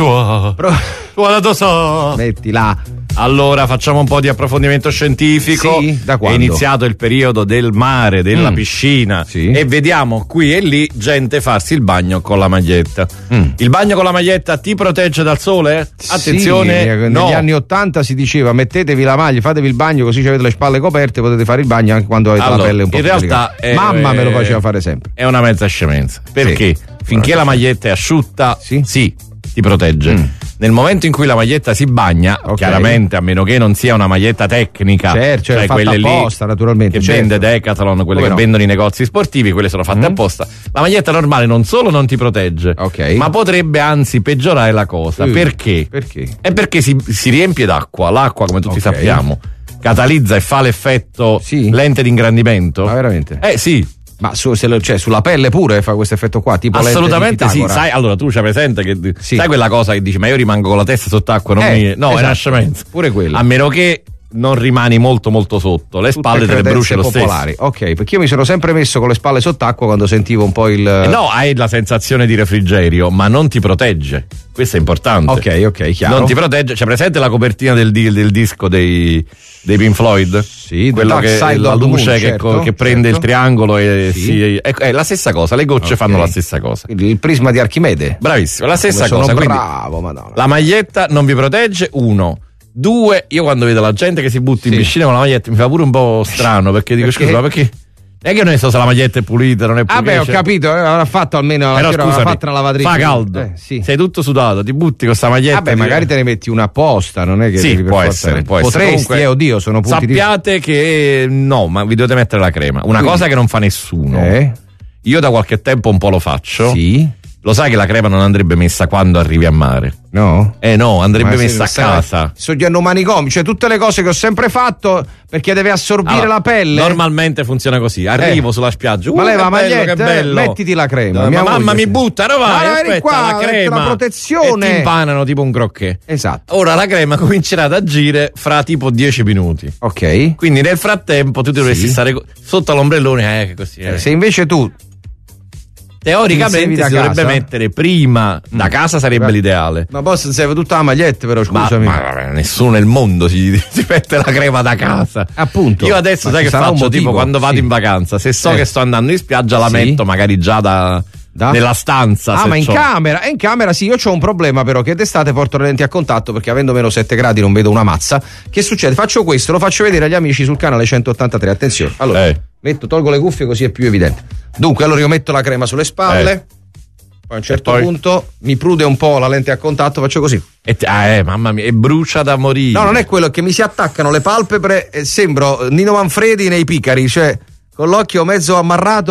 Mettila. Allora facciamo un po' di approfondimento scientifico. Sì, da quando? È iniziato il periodo del mare, della piscina, sì. E vediamo qui e lì gente farsi il bagno con la maglietta. Il bagno con la maglietta ti protegge dal sole? Attenzione, sì, negli anni 80 si diceva mettetevi la maglia, fatevi il bagno così avete le spalle coperte, potete fare il bagno anche quando avete la pelle un po' in realtà mamma me lo faceva fare sempre. È una mezza scemenza, perché finché la maglietta è asciutta, sì, ti protegge. Nel momento in cui la maglietta si bagna, chiaramente, a meno che non sia una maglietta tecnica, cioè quelle apposta, lì naturalmente, che vende Decathlon, quelle che vendono i negozi sportivi, quelle sono fatte apposta. La maglietta normale non solo non ti protegge, ma potrebbe anzi peggiorare la cosa. Perché? È perché si riempie d'acqua. L'acqua, come tutti sappiamo, catalizza e fa l'effetto lente di ingrandimento. Ma veramente? Sì. Ma sulla pelle pure fa questo effetto qua, tipo assolutamente sì, sai, allora tu c'hai presente che sai quella cosa che dici ma io rimango con la testa sott'acqua, non è una scemenza. Pure quella. A meno che non rimani molto molto sotto, le spalle te le bruci lo stesso. Ok, perché io mi sono sempre messo con le spalle sott'acqua quando sentivo un po' il no, hai la sensazione di refrigerio, ma non ti protegge. Questo è importante. Ok, chiaro. Non ti protegge, c'è presente la copertina del disco dei Pink Floyd? Sì, quello che è la luce che prende il triangolo e è la stessa cosa, le gocce fanno la stessa cosa. Quindi il prisma di Archimede. Bravissimo, la stessa cosa. Bravo, Madonna. La maglietta non vi protegge, 1. 2, io quando vedo la gente che si butta in piscina con la maglietta mi fa pure un po' strano, perché dico scusa, perché è che non so se la maglietta è pulita, non è pulita. Vabbè, ho capito, avrà fatto almeno la sera, avrà fatto una lavatrice. Fa caldo, sei tutto sudato, ti butti con sta maglietta. Vabbè, magari te ne metti una apposta, non è che devi può essere. Potresti, oddio, sono punti sappiate che no, ma vi dovete mettere la crema. Una cosa che non fa nessuno. Io da qualche tempo un po' lo faccio. Sì. Lo sai che la crema non andrebbe messa quando arrivi a mare? No? No, andrebbe messa a casa. Soggiano manicomi, cioè tutte le cose che ho sempre fatto perché deve assorbire la pelle. Normalmente funziona così. Arrivo sulla spiaggia. Ma leva maglietta, mettiti la crema. Mamma mi butta, vai, aspetta, qua, la crema. La protezione. E ti impanano tipo un croquet. Esatto. Ora la crema comincerà ad agire fra tipo 10 minuti. Ok. Quindi nel frattempo tu dovresti stare sotto l'ombrellone, così. Se invece tu teoricamente si dovrebbe mettere prima da casa, sarebbe l'ideale. Ma poi serve tutta la maglietta, però scusami. Ma nessuno nel mondo si mette la crema da casa. Appunto. Io adesso sai che faccio? Tipo quando vado in vacanza, se so che sto andando in spiaggia la metto magari già nella stanza. Ma in camera sì, io c'ho un problema però, che d'estate porto le lenti a contatto perché avendo meno 7 gradi non vedo una mazza. Che succede? Faccio questo, lo faccio vedere agli amici sul canale 183, attenzione. Allora, tolgo le cuffie così è più evidente. Dunque, allora io metto la crema sulle spalle, poi a un certo punto mi prude un po' la lente a contatto, faccio così. Mamma mia, e brucia da morire. No, non è quello, che mi si attaccano le palpebre e sembro Nino Manfredi nei Picari, cioè con l'occhio mezzo ammarrato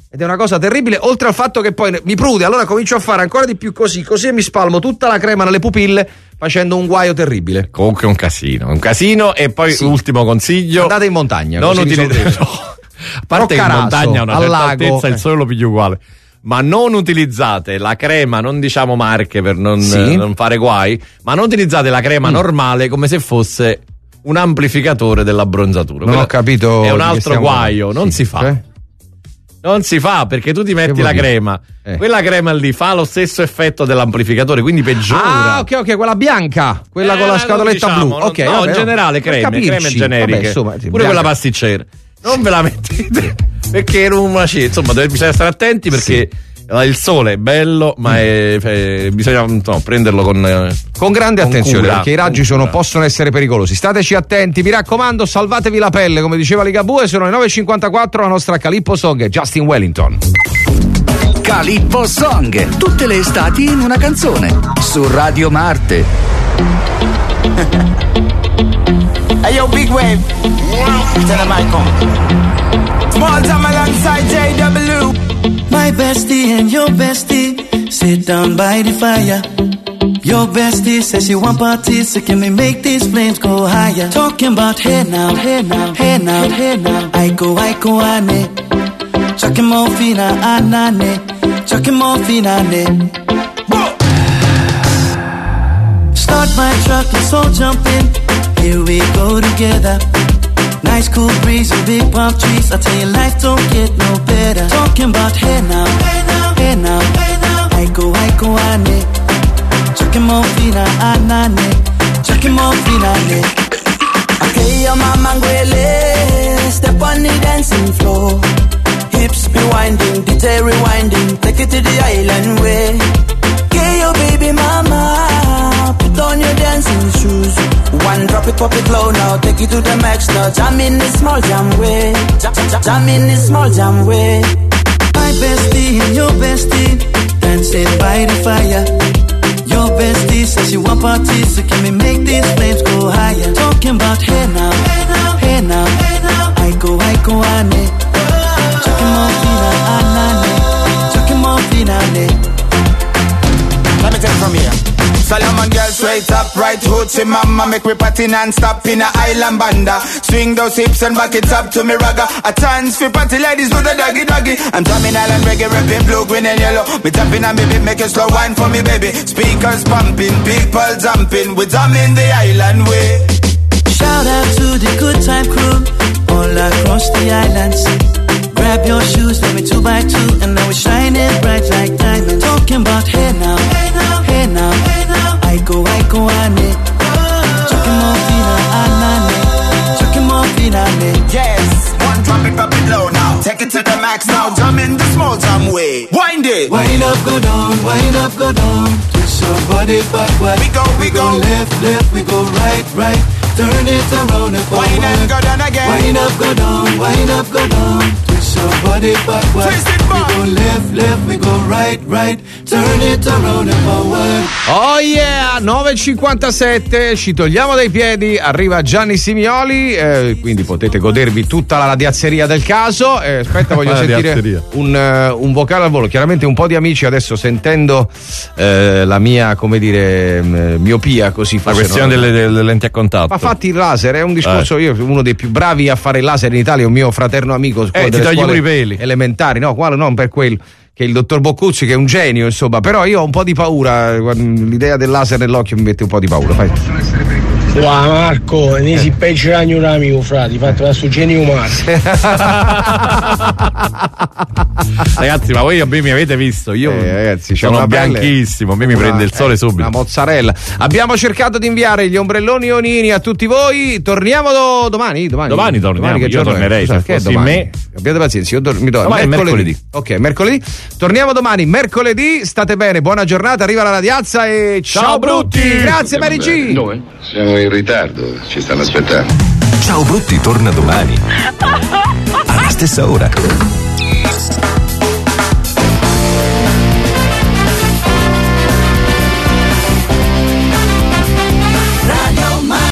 ed è una cosa terribile, oltre al fatto che poi mi prude, allora comincio a fare ancora di più così e mi spalmo tutta la crema nelle pupille facendo un guaio terribile. Comunque un casino. E poi l'ultimo consiglio: andate in montagna, non utilizzate. A parte che in montagna a una certa altezza il sole lo piglia uguale. Ma non utilizzate la crema, non diciamo marche per non fare guai, ma non utilizzate la crema normale come se fosse un amplificatore dell'abbronzatura. Non ho capito. È un altro guaio, non si fa. Non si fa, perché tu ti metti la crema. Quella crema lì fa lo stesso effetto dell'amplificatore, quindi peggiora. Ah, ok, quella bianca, quella con la scatoletta diciamo, blu. Ok, no, in generale creme generiche. Vabbè, insomma, pure bianca. Quella pasticcera. Non ve la mettete perché insomma bisogna stare attenti perché il sole è bello, ma bisogna prenderlo con grande attenzione, cura, perché i raggi possono essere pericolosi. Stateci attenti, mi raccomando, salvatevi la pelle, come diceva Ligabue. Sono le 9.54, la nostra Calippo Song è Justin Wellington. Calippo Song, tutte le estati in una canzone, su Radio Marte. Hey yo, big wave. Tell them I come. Small time alongside JW. My bestie and your bestie sit down by the fire. Your bestie says she want parties, so can we make these flames go higher? Talking about hey now, hey now, hey now, hey now. I go, ane. Chucking more fina, anane. Chucking more fina, ane. Start my truck, let's all jump in. Here we go together. Nice cool breeze and big palm trees. I tell you, life don't get no better. Talking about hey now, hey now, hey now, hey now. I go, ane. Chucking more fina, anane. Chucking more fina, ane. Okay, your mama ngwele. Step on the dancing floor. Hips be winding, DJ rewinding. Take it to the island way. Okay, your baby mama. Put on your dancing shoes. One drop it, pop it low now. Take it to the max now. Jam in the small jam way. Jam in the small jam way. My bestie and your bestie dancing by the fire. Your bestie says she want parties, so can we make these flames go higher? Talking about hey now, hey now, hey now, hey now. I go, ane. Chucking more fina, anane. Chucking more fina, ane. Let me take it from here. Solomon girl straight up, right hoochie mama. Make me party non-stop in a island banda. Swing those hips and back it up to me ragga. A chance for party ladies with a doggy doggy. I'm drumming island reggae, rapping blue, green and yellow. Me tapping and baby, make a slow wine for me baby. Speakers pumping, people jumping. We drumming the island way. Shout out to the good time crew all across the islands. Grab your shoes, let me 2x2, and now we're shining bright like diamonds. Talking about hey now, hey now, hey now, hey now. I go, ane. Chucking more fina, anane. Chucking more fina, ane. Yes, one drop it low now. Take it to the max now. Jump in the small jam way. Wind it. Wind up, go down, wind up, go down. Twist your body backward. We go left, we go right. Turn it around and forward. Wind up, go down again. Wind up, go down, wind up, go down. Twist your body backward. Twist it back. We go left, we go right. Turn it around and forward. Oh yeah, 9.57, ci togliamo dai piedi, arriva Gianni Simioli, quindi potete godervi tutta la radiazzeria del caso. Aspetta, voglio sentire un vocale al volo. Chiaramente un po' di amici adesso, sentendo la mia, come dire, miopia, così la questione delle lenti a contatto. Ma fatti il laser, è un discorso. Io uno dei più bravi a fare il laser in Italia è un mio fraterno amico ti togli pure i peli elementari, no, quale non per quello, che è il dottor Boccuzzi, che è un genio, insomma, però io ho un po' di paura, l'idea del laser nell'occhio mi mette un po' di paura. Fai. Wow, Marco, ne si peggio un amico, frati, fatto da su genio umano. Ragazzi, ma voi a me mi avete visto? Io ragazzi, sono bianchissimo, a me mi prende il sole subito. Una mozzarella. Abbiamo cercato di inviare gli ombrelloni Onini a tutti voi. Torniamo domani torniamo. Io tornerei. Perché domani? Abbiate pazienza, io mi do mercoledì. Ok, mercoledì. Torniamo domani, mercoledì. State bene, buona giornata. Arriva la radiazza e ciao Brutti. Grazie Mary G. Noi siamo in ritardo, ci stanno aspettando. Ciao Brutti torna domani alla stessa ora.